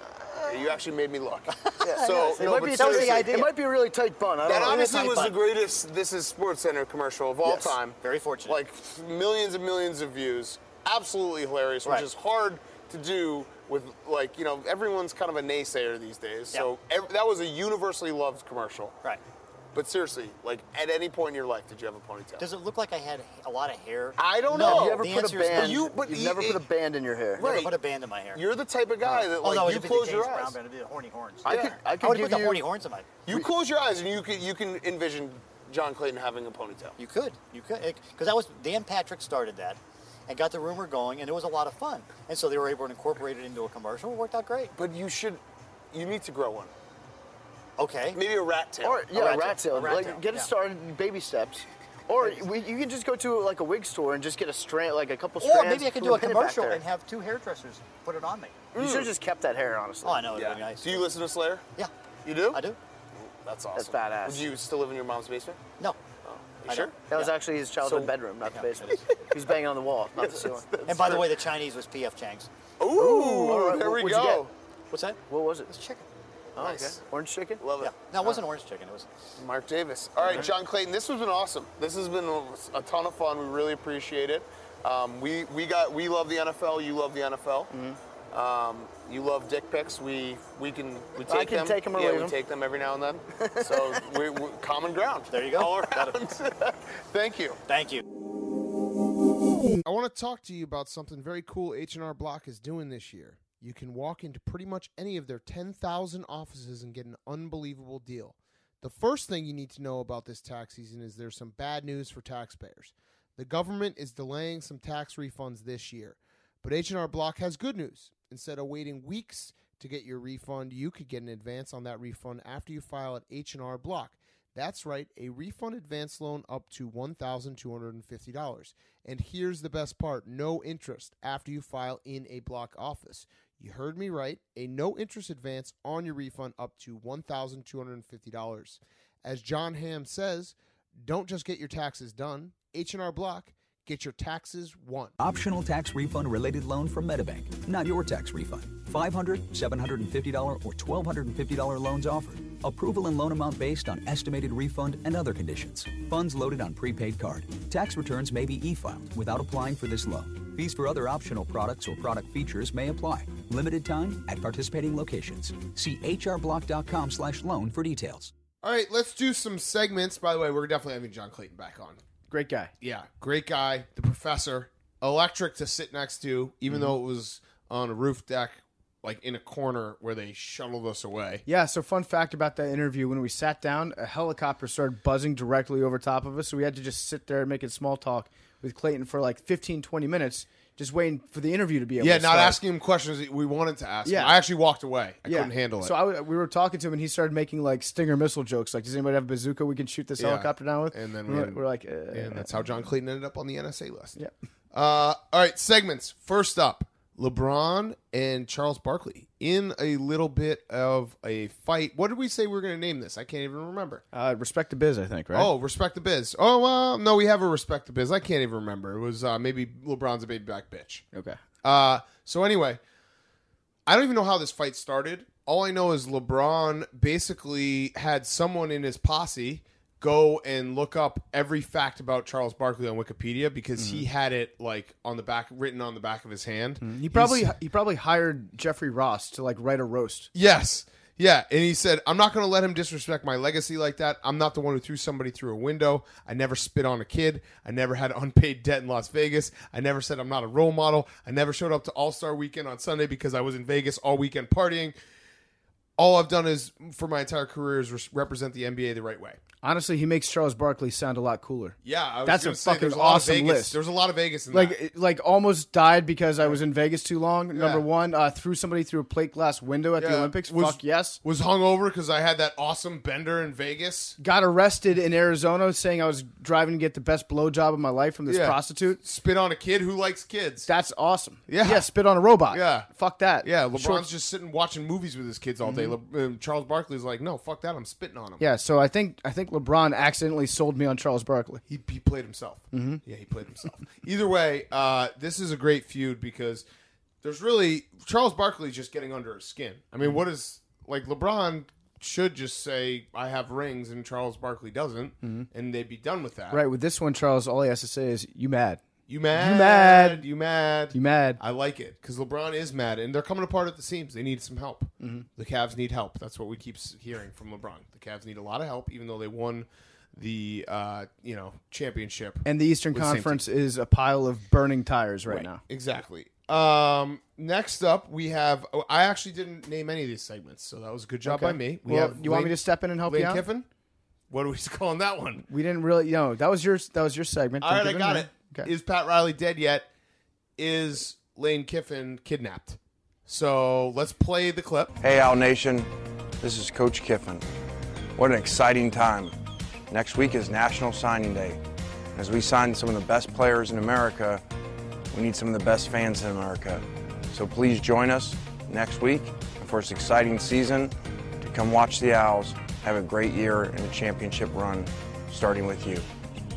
you actually made me look. Yeah. So, It no, might but be, that was the seriously, idea. It might be a really tight bun. I don't That know. honestly tight was bun. the greatest This Is Sports Center commercial of all Yes. time. Very fortunate. Like millions and millions of views. Absolutely hilarious, which Right. is hard to do with, like, you know, everyone's kind of a naysayer these days. Yeah. So ev- that was a universally loved commercial. Right. But seriously, like, at any point in your life, did you have a ponytail? Does it look like I had a lot of hair? I don't No. know. You ever The put a answer is no. band? You- but You've you- never it- put a band in your hair. Never Right. put a band in my hair. You're the type of guy that, oh, like, no, you it'd be close the your James eyes. Brown band, it'd be the horny horns. I Yeah. could, I I could would give put the you. horny horns in my. You close your eyes and you can you can envision John Clayton having a ponytail. You could, you could, because that was Dan Patrick started that, and got the rumor going, and it was a lot of fun, and so they were able to incorporate it into a commercial. It worked out great. But you should, you need to grow one. Okay. Maybe a rat tail. Or yeah, rat a rat tail. tail. A rat Like tail, get it yeah. started in baby steps. Or we, you can just go to like a wig store and just get a strand, like a couple Or strands. maybe I could put do a pin it back commercial there. and have two hairdressers put it on me. You should have just kept that hair, honestly. Oh, I know, it'd Yeah. be nice. Do you listen to Slayer? Yeah, You do? I do. That's awesome. That's badass. Would you still live in your mom's basement? No. You I sure? don't. That was Yeah. actually his childhood So- bedroom, not the Yeah, basement. it He was banging on the wall, not the ceiling. And by the way, the Chinese was P F Chang's. Ooh, all right, there what- we what'd you go. get? What's that? What was it? It's chicken. Oh, Nice. okay. Orange chicken? Love Yeah. it. No, it wasn't orange chicken. It was. Mark Davis. All right, John Clayton, this has been awesome. This has been a, a ton of fun. We really appreciate it. Um, we we got we love the N F L. You love the N F L. Mm-hmm. Um, you love dick pics. We we can we take I can them. take 'em or yeah, leave we 'em. take them every now and then. So we, we common ground. There you go. All Got around. Thank you. Thank you. I want to talk to you about something very cool H and R Block is doing this year. You can walk into pretty much any of their ten thousand offices and get an unbelievable deal. The first thing you need to know about this tax season is there's some bad news for taxpayers. The government is delaying some tax refunds this year, but H and R Block has good news. Instead of waiting weeks to get your refund, you could get an advance on that refund after you file at H and R Block. That's right, a refund advance loan up to one thousand two hundred fifty dollars. And here's the best part, no interest after you file in a Block office. You heard me right, a no interest advance on your refund up to one thousand two hundred fifty dollars. As John Hamm says, don't just get your taxes done. H and R Block, get your taxes won. Optional tax refund related loan from MetaBank. Not your tax refund. five hundred dollars, seven hundred fifty dollars, or twelve hundred fifty dollars loans offered. Approval and loan amount based on estimated refund and other conditions. Funds loaded on prepaid card. Tax returns may be e-filed without applying for this loan. Fees for other optional products or product features may apply. Limited time at participating locations. See hrblock.com slash loan for details. All right, let's do some segments. By the way, we're definitely having John Clayton back on. Great guy. Yeah, great guy. The professor, electric to sit next to, even Mm-hmm. though it was on a roof deck, like in a corner where they shuttled us away. Yeah, so fun fact about that interview, when we sat down, a helicopter started buzzing directly over top of us, so we had to just sit there and make it small talk with Clayton for like fifteen, twenty minutes just waiting for the interview to be able Yeah, to not start. asking him questions that we wanted to ask Yeah. him. I actually walked away. I Yeah. couldn't handle it. So I, w- we were talking to him, and he started making like Stinger missile jokes. Like, does anybody have a bazooka we can shoot this Yeah. helicopter down with? And then we're, we- we're like, uh, and that's how John Clayton ended up on the N S A list. Yeah. Uh, all right, segments. First up, LeBron and Charles Barkley in a little bit of a fight. What did we say we were going to name this? I can't even remember. Uh, respect the biz, I think, right? Oh, respect the biz. Oh, well, no, we have a respect the biz. I can't even remember. It was uh, maybe LeBron's a baby back bitch. Okay. Uh, so anyway, I don't even know how this fight started. All I know is LeBron basically had someone in his posse go and look up every fact about Charles Barkley on Wikipedia because he had it like on the back, written on the back of his hand. He probably He's- he probably hired Jeffrey Ross to like write a roast. Yes. Yeah. And he said, I'm not going to let him disrespect my legacy like that. I'm not the one who threw somebody through a window. I never spit on a kid. I never had unpaid debt in Las Vegas. I never said I'm not a role model. I never showed up to All-Star Weekend on Sunday because I was in Vegas all weekend partying. All I've done is, for my entire career, is res- represent the N B A the right way. Honestly, he makes Charles Barkley sound a lot cooler. Yeah, I was that's gonna a say, fucking there's a lot of awesome Vegas- list. There's a lot of Vegas in like, that. it- like almost died because I was in Vegas too long. Number one, uh, threw somebody through a plate glass window at the Yeah. Olympics. Was- Fuck yes. Was hungover because I had that awesome bender in Vegas. Got arrested in Arizona saying I was driving to get the best blowjob of my life from this Yeah. prostitute. Spit on a kid who likes kids. That's awesome. Yeah. Yeah, spit on a robot. Yeah. Fuck that. Yeah, LeBron's Short- just sitting watching movies with his kids all day. Le- um, Charles Barkley's like, no, fuck that. I'm spitting on him. Yeah, so I think I think LeBron accidentally sold me on Charles Barkley. He, he played himself. Mm-hmm. Yeah, he played himself. Either way, uh, this is a great feud because there's really Charles Barkley's just getting under his skin. I mean, what is like LeBron should just say I have rings and Charles Barkley doesn't, and they'd be done with that. Right, with this one, Charles, all he has to say is, you mad. You mad? You mad. You mad? You mad. I like it because LeBron is mad, and they're coming apart at the seams. They need some help. Mm-hmm. The Cavs need help. That's what we keep s- hearing from LeBron. The Cavs need a lot of help, even though they won the uh, you know championship. And the Eastern with the same Conference is a pile of burning tires right, now. Exactly. Um, next up, we have. Oh, I actually didn't name any of these segments, so that was a good job Okay. by me. We Well, have you want Lane- me to step in and help Lane you out? Kiffin? What are we calling that one? We didn't really, you know, that was your that was your segment. All right, Don't I give got in it. there. Okay. Is Pat Riley dead yet? Is Lane Kiffin kidnapped? So let's play the clip. Hey, Owl Nation. This is Coach Kiffin. What an exciting time. Next week is National Signing Day. As we sign some of the best players in America, we need some of the best fans in America. So please join us next week for this exciting season to come watch the Owls have a great year in a championship run, starting with you.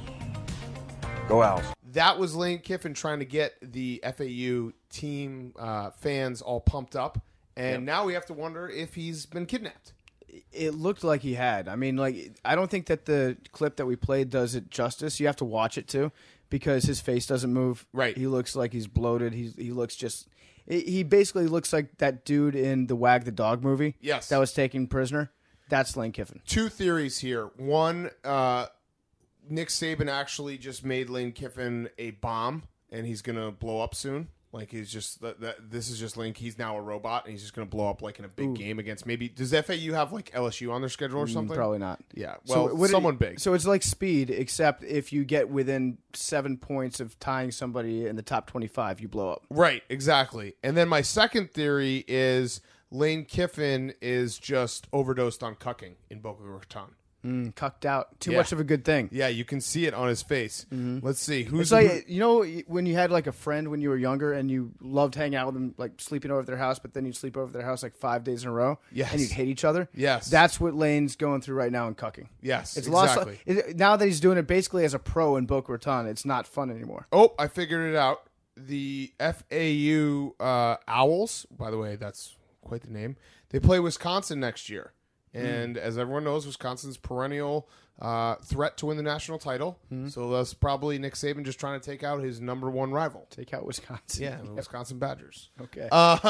Go Owls. That was Lane Kiffin trying to get the F A U team uh, fans all pumped up, and Yep. now we have to wonder if he's been kidnapped. It looked like he had. I mean, like, I don't think that the clip that we played does it justice. You have to watch it too, because his face doesn't move. Right. He looks like he's bloated. He's he looks just. He basically looks like that dude in the Wag the Dog movie. Yes. That was taken prisoner. That's Lane Kiffin. Two theories here. One, uh, Nick Saban actually just made Lane Kiffin a bomb, and he's gonna blow up soon. Like he's just that, that this is just Lane. He's now a robot, and he's just gonna blow up like in a big Ooh. game against maybe. Does F A U have like L S U on their schedule or Mm, something? Probably not. Yeah. So Well, what it- someone big. So it's like Speed, except if you get within seven points of tying somebody in the top twenty-five, you blow up. Right, exactly. And then my second theory is Lane Kiffin is just overdosed on cucking in Boca Raton. Mm, cucked out. Too Yeah. much of a good thing. Yeah, you can see it on his face. Let's see. Who's It's like, who- you know, when you had like a friend when you were younger and you loved hanging out with them, like sleeping over at their house, but then you'd sleep over at their house like five days in a row. Yes. And you'd hate each other. Yes. That's what Lane's going through right now in cucking. Yes, It's exactly. lost. It, now that he's doing it basically as a pro in Boca Raton, it's not fun anymore. Oh, I figured it out. The F A U uh, Owls, by the way, that's quite the name. They play Wisconsin next year. And as everyone knows, Wisconsin's perennial uh, threat to win the national title. So that's probably Nick Saban just trying to take out his number one rival. Take out Wisconsin. Yeah, the Wisconsin Badgers. Okay.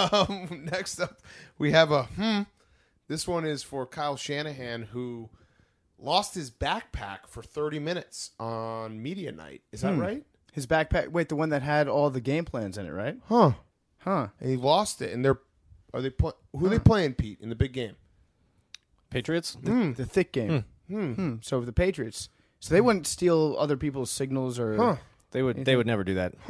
Um, next up, we have a hmm. This one is for Kyle Shanahan, who lost his backpack for thirty minutes on media night. Is that Hmm. right? His backpack. Wait, the one that had all the game plans in it, right? Huh. Huh. And he lost it, and they're are they play, who are they playing, Pete, in the big game? Patriots? The, the thick game. Hmm. Hmm. So the Patriots. So they wouldn't steal other people's signals or. Huh. They would. They would never do that. Huh.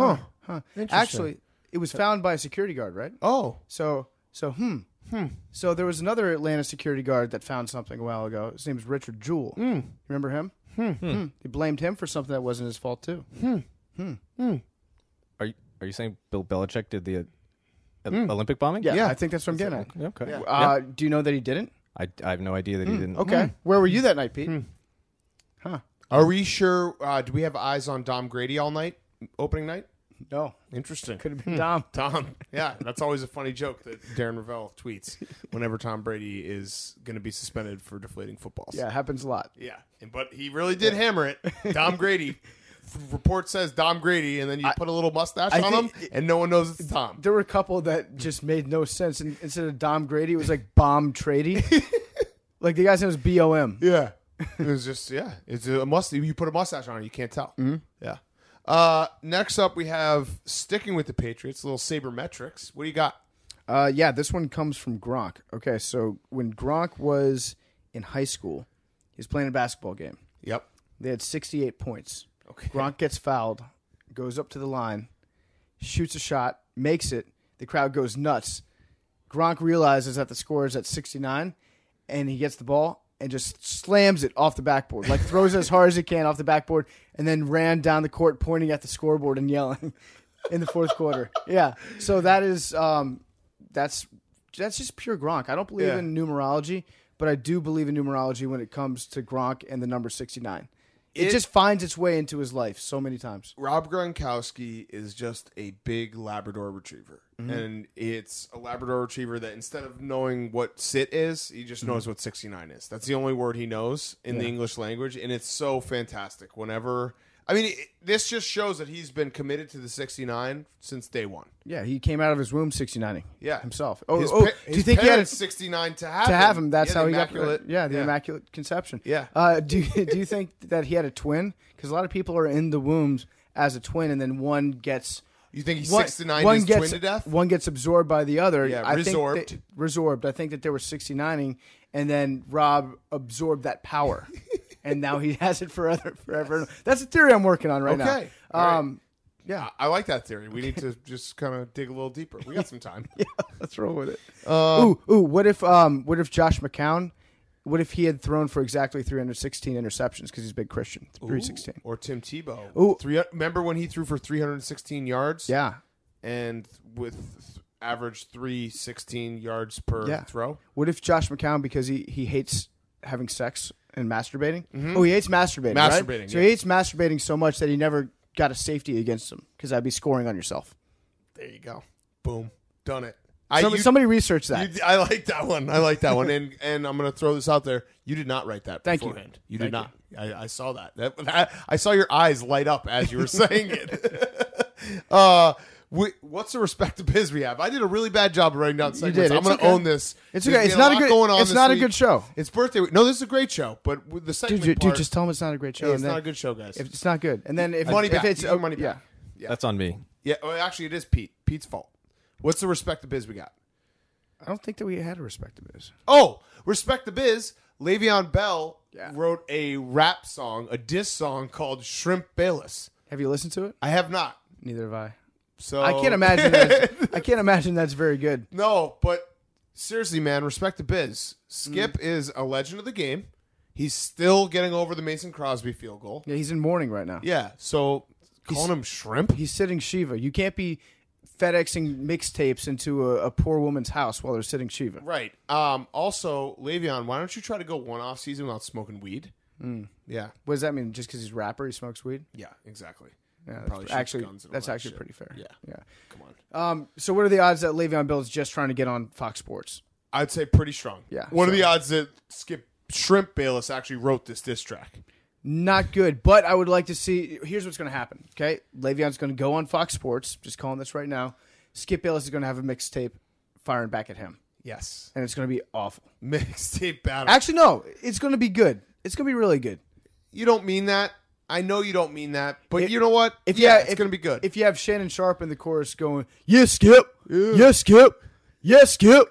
Huh. Interesting. Actually, it was found by a security guard, right? Oh. So, so hmm. Hmm. So there was another Atlanta security guard that found something a while ago. His name is Richard Jewell. Hmm. Remember him? Hmm. Hmm. They blamed him for something that wasn't his fault too. Hmm. Hmm. Hmm. Are you are you saying Bill Belichick did the uh, Hmm. Olympic bombing? Yeah, I think that's what I'm getting at. Yeah, okay. Uh, Yeah. Do you know that he didn't? I, I have no idea that he Hmm. didn't. Okay. Where were you that night, Pete? Hmm. Huh. Are we sure? Uh, do we have eyes on Dom Grady all night? Opening night? No. Interesting. Could have been Hmm. Dom. Tom. Yeah, that's always a funny joke that Darren Ravel tweets whenever Tom Brady is going to be suspended for deflating footballs. Yeah, it happens a lot. Yeah, and, but he really did hammer it. Dom Grady. Report says Dom Grady, and then you I- put a little mustache I on think- him, and no one knows it's Tom. There were a couple that just made no sense. And instead of Dom Grady, it was like Bomb Trady. Like the guy's name was B O M. Yeah. It was just, yeah. It's a must. You put a mustache on it, you can't tell. Mm-hmm. Yeah. Uh, next up, we have, sticking with the Patriots, a little sabermetrics. What do you got? Uh, yeah, this one comes from Gronk. Okay, so when Gronk was in high school, he was playing a basketball game. Yep. They had sixty-eight points. Okay. Gronk gets fouled, goes up to the line, shoots a shot, makes it. The crowd goes nuts. Gronk realizes that the score is at sixty-nine, and he gets the ball and just slams it off the backboard, like throws it as hard as he can off the backboard, and then ran down the court pointing at the scoreboard and yelling in the fourth quarter. Yeah, so that is um, that's that's just pure Gronk. I don't believe Yeah. in numerology, but I do believe in numerology when it comes to Gronk and the number sixty-nine. It, It- just finds its way into his life so many times. Rob Gronkowski is just a big Labrador retriever. Mhm. And it's a Labrador retriever that instead of knowing what sit is, he just Mhm. knows what sixty-nine is. That's the only word he knows in the Yeah. English language. And it's so fantastic. Whenever, I mean, it, this just shows that he's been committed to the sixty-nine since day one. Yeah, he came out of his womb sixty-nine. Yeah. himself. Oh, His oh pa- do you his think he had a, parents sixty-nine to have to him? have him? That's Yeah, how the he immaculate- got. Yeah, the yeah. immaculate conception. Yeah. Uh, do you, do you think that he had a twin? Because a lot of people are in the wombs as a twin, and then one gets. You think he's one, sixty-nine one his gets, twin to death? One gets absorbed by the other. Yeah, I think resorbed. that- resorbed. I think that they were sixty-nining, and then Rob absorbed that power, and now he has it forever. Forever. That's a theory I'm working on right now. Okay. All right. Um, yeah, I like that theory. We need to just kind of dig a little deeper. We got some time. yeah, let's roll with it. Um, ooh, ooh. What if, um, what if Josh McCown? What if he had thrown for exactly three hundred sixteen interceptions because he's a big Christian? three sixteen. Or Tim Tebow. Ooh. Three, remember when he threw for three hundred sixteen yards? Yeah. And with th- average three hundred sixteen yards per Yeah. throw? What if Josh McCown, because he, he hates having sex and masturbating? Mhm. Oh, he hates masturbating. Masturbating, Right? So yeah. he hates masturbating so much that he never got a safety against him because that'd be scoring on yourself. There you go. Boom. Done it. Somebody, you- somebody research that. you- I like that one. I like that one. And and I'm going to throw this out there. You did not write that Thank you. beforehand. You, Thank did not. I, I saw that. That, that. I saw your eyes light up as you were saying it. uh, we, what's the respect to biz we have? I did a really bad job of writing down segments. did. I'm It's going to okay. own this. It's There's okay. It's been a not a lot good- going on it's this not a week. good show. It's birthday week. No, this is a great show. But with the segment Dude, dude, part, just tell him it's not a great show. Hey, and it's then- not a good show, guys. If it's not good, and then if money if back. it's You get money back. yeah. That's on me. Yeah, well, actually, it is Pete. Pete's fault. What's the respect to biz we got? I don't think that we had a respect to this. Oh, respect the biz. Le'Veon Bell Yeah. wrote a rap song, a diss song called Shrimp Bayless. Have you listened to it? I have not. Neither have I. So I can't imagine. That's, I can't imagine that's very good. No, but seriously, man, respect the biz. Skip Mm. is a legend of the game. He's still getting over the Mason Crosby field goal. Yeah, he's in mourning right now. Yeah, so calling him shrimp. He's sitting Shiva. You can't be FedExing mixtapes into a, a poor woman's house while they're sitting Shiva. Right. Um, also, Le'Veon, why don't you try to go one off season without smoking weed? Mm. Yeah. What does that mean? Just because he's a rapper, he smokes weed? Yeah, exactly. Yeah, that's Probably shoots actually guns and all that's that actually shit. pretty fair. Yeah. yeah. Come on. Um, so what are the odds that Le'Veon Bell is just trying to get on Fox Sports? I'd say pretty strong. Yeah, What are so- the odds that Skip Shrimp Bayless actually wrote this diss track? Not good, but I would like to see. Here's what's going to happen. Okay, Le'Veon's going to go on Fox Sports. Just calling this right now. Skip Bayless is going to have a mixtape firing back at him, Yes. and it's going to be awful. Mixtape battle. Actually, no, it's going to be good. It's going to be really good. You don't mean that. I know you don't mean that, but If- you know what? If yeah, yeah, it's going to be good. If you have Shannon Sharp in the chorus going, "Yes, Skip. Yes, Skip. Yes, Skip.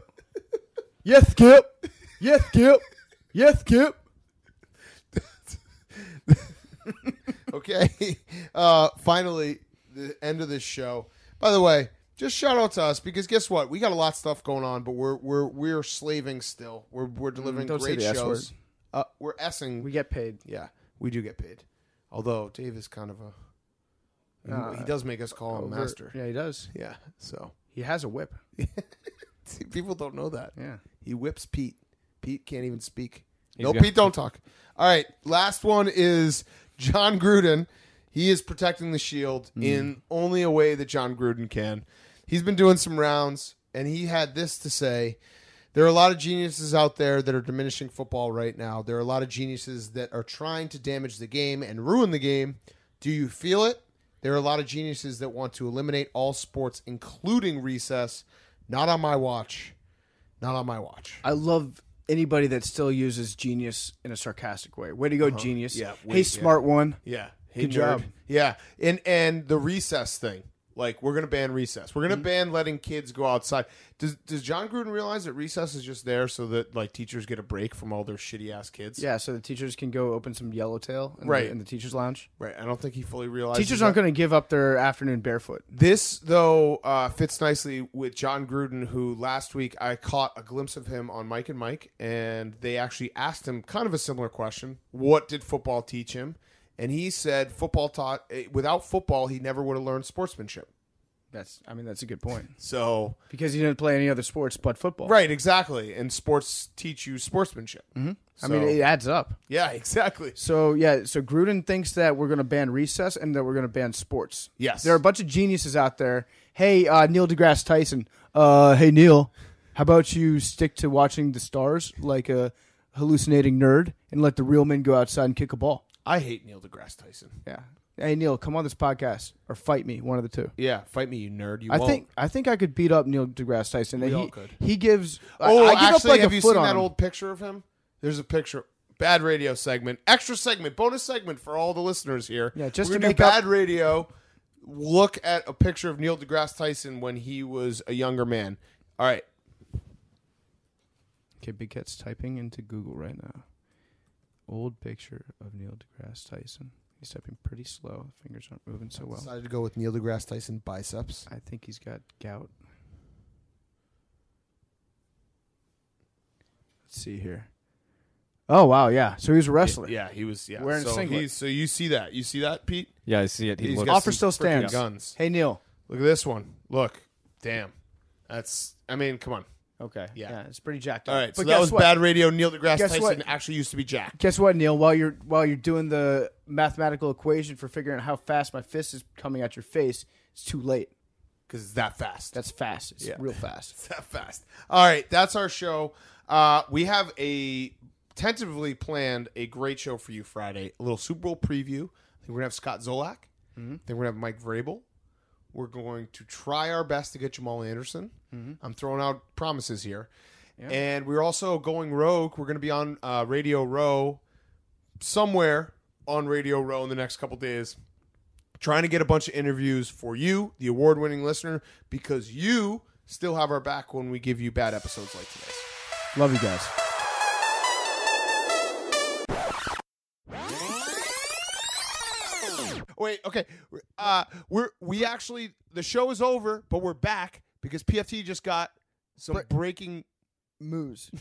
Yes, Skip. Yes, Skip. Yes, Skip." Okay. Uh, finally, the end of this show. By the way, just shout out to us because guess what? We got a lot of stuff going on, but we're we're we're slaving still. We're we're delivering Don't great say the S shows. word. Uh, we're essing. We get paid. Yeah, we do get paid. Although Dave is kind of a, Uh, he does make us call him over- master. Yeah, he does. Yeah, so He has a whip. See, people don't know that. Yeah. He whips Pete. Pete can't even speak. He's no, got- Pete, don't talk. All right, last one is John Gruden. He is protecting the shield Mm. in only a way that John Gruden can. He's been doing some rounds, and he had this to say. There are a lot of geniuses out there that are diminishing football right now. There are a lot of geniuses that are trying to damage the game and ruin the game. Do you feel it? There are a lot of geniuses that want to eliminate all sports, including recess. Not on my watch. Not on my watch. I love anybody that still uses genius in a sarcastic way. Way to go, Uh-huh. genius. Yeah, hey, wait, smart yeah. one. Yeah. Hey, Good nerd. job. Yeah. And and the recess thing. Like, we're going to ban recess. We're going to Mm-hmm. ban letting kids go outside. Does does John Gruden realize that recess is just there so that, like, teachers get a break from all their shitty-ass kids? Yeah, so the teachers can go open some yellowtail in, Right. the, in the teachers' lounge. Right. I don't think he fully realizes Teachers that. aren't going to give up their afternoon barefoot. This, though, uh, fits nicely with John Gruden, who last week I caught a glimpse of him on Mike and Mike, and they actually asked him kind of a similar question. What did football teach him? And he said football taught, eh, without football, he never would have learned sportsmanship. That's, I mean, that's a good point. So, Because he didn't play any other sports but football. right, exactly. And sports teach you sportsmanship. Mm-hmm. I So- mean, it adds up. Yeah, exactly. So, yeah, so Gruden thinks that we're going to ban recess and that we're going to ban sports. Yes. There are a bunch of geniuses out there. Hey, uh, Neil deGrasse Tyson. Uh, hey, Neil, how about you stick to watching the stars like a hallucinating nerd and let the real men go outside and kick a ball? I hate Neil deGrasse Tyson. Yeah. Hey, Neil, come on this podcast or fight me, one of the two. Yeah, fight me, you nerd. You I won't. think I think I could beat up Neil deGrasse Tyson. We he, all could. He gives. Oh, I, I give actually, up like have a you foot seen on that him. old picture of him? There's a picture. Bad radio segment. Extra segment. Bonus segment for all the listeners here. Yeah, just We're to gonna make do up- bad radio. Look at a picture of Neil deGrasse Tyson when he was a younger man. All right. Okay, Big Cat's typing into Google right now. Old picture of Neil deGrasse Tyson. He's typing pretty slow. Fingers aren't moving so well. Decided to go with Neil deGrasse Tyson biceps. I think he's got gout. Let's see here. Oh wow, yeah. So he was a wrestler. Yeah, he was. Yeah, Wearing a so singlet. he's- So you see that? You see that, Pete? Yeah, I see it. He He's looks. got Offer some still freaking stands. Guns. Hey Neil. Look at this one. Look, damn. That's. I mean, come on. Okay. Yeah. Yeah, it's pretty jacked up. All right, so But that guess was what? bad radio. Neil deGrasse Guess Tyson what? actually used to be Jack. Guess what, Neil? While you're while you're doing the mathematical equation for figuring out how fast my fist is coming at your face, it's too late. Because it's that fast. That's fast. It's Yeah. real fast. It's that fast. All right, that's our show. Uh, we have a tentatively planned a great show for you Friday. A little Super Bowl preview. I think we're gonna have Scott Zolak. Mm-hmm. I think we're gonna have Mike Vrabel. We're going to try our best to get Jamal Anderson. Mhm. I'm throwing out promises here. Yeah. And we're also going rogue. We're going to be on uh, Radio Row, somewhere on Radio Row in the next couple days, trying to get a bunch of interviews for you, the award-winning listener, because you still have our back when we give you bad episodes like today's. Love you guys. Wait, okay. Uh, we're we actually the show is over, but we're back because P F T just got some Bre- breaking Moose.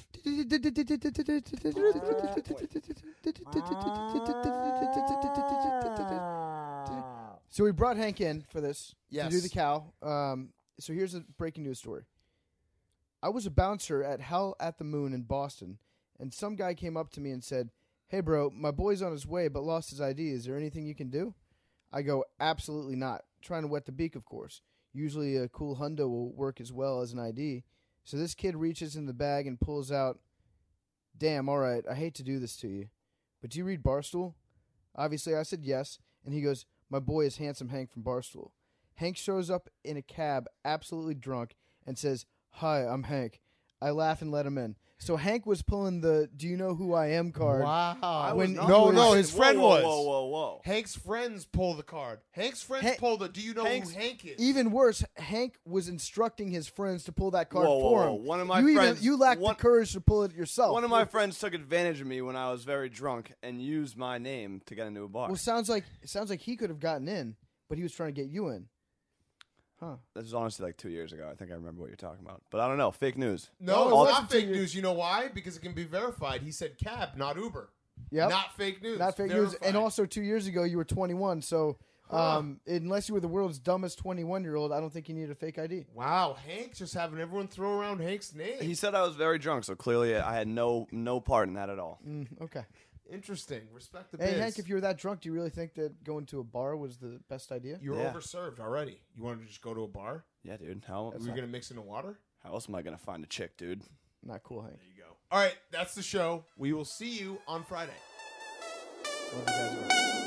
So we brought Hank in for this Yes. to do the cow. Um, so here's a breaking news story. I was a bouncer at Hell at the Moon in Boston, and some guy came up to me and said, "Hey, bro, my boy's on his way but lost his I D. Is there anything you can do?" I go, "Absolutely not. Trying to wet the beak, of course. Usually a cool hundo will work as well as an I D." So this kid reaches in the bag and pulls out, "Damn, all right, I hate to do this to you, but do you read Barstool?" Obviously, I said yes, and he goes, "My boy is Handsome Hank from Barstool." Hank shows up in a cab, absolutely drunk, and says, "Hi, I'm Hank." I laugh and let him in. So Hank was pulling the "Do you know who I am" card. Wow. When no, he no, was- no, his friend whoa, was. Whoa, whoa, whoa. Hank's friends pull the card. Hank's friends Han- pull the. Do you know Hank's- who Hank is? Even worse, Hank was instructing his friends to pull that card Whoa, whoa, for whoa. him. One of my you friends- even, you lacked one- the courage to pull it yourself. One of my friends took advantage of me when I was very drunk and used my name to get into a bar. Well, sounds like it sounds like he could have gotten in, but he was trying to get you in. Huh. This was honestly like two years ago. I think I remember what you're talking about. But I don't know. Fake news. No, it it's wasn't not fake two years- news. You know why? Because it can be verified. He said cab, not Uber. Yep. Not fake news. Not fake news. Verified. And also, two years ago, you were twenty-one. So, Huh. um, unless you were the world's dumbest twenty-one-year-old, I don't think you needed a fake I D. Wow, Hank just having everyone throw around Hank's name. He said I was very drunk, so clearly I had no no part in that at all. Mm, okay. Interesting. Respect the Hey, biz. Hank, if you were that drunk, do you really think that going to a bar was the best idea? You were Yeah. overserved already. You wanted to just go to a bar? Yeah, dude. How, Were you going to mix in the water? how else am I going to find a chick, dude? Not cool, Hank. There you go. All right, that's the show. We will see you on Friday. Love you guys.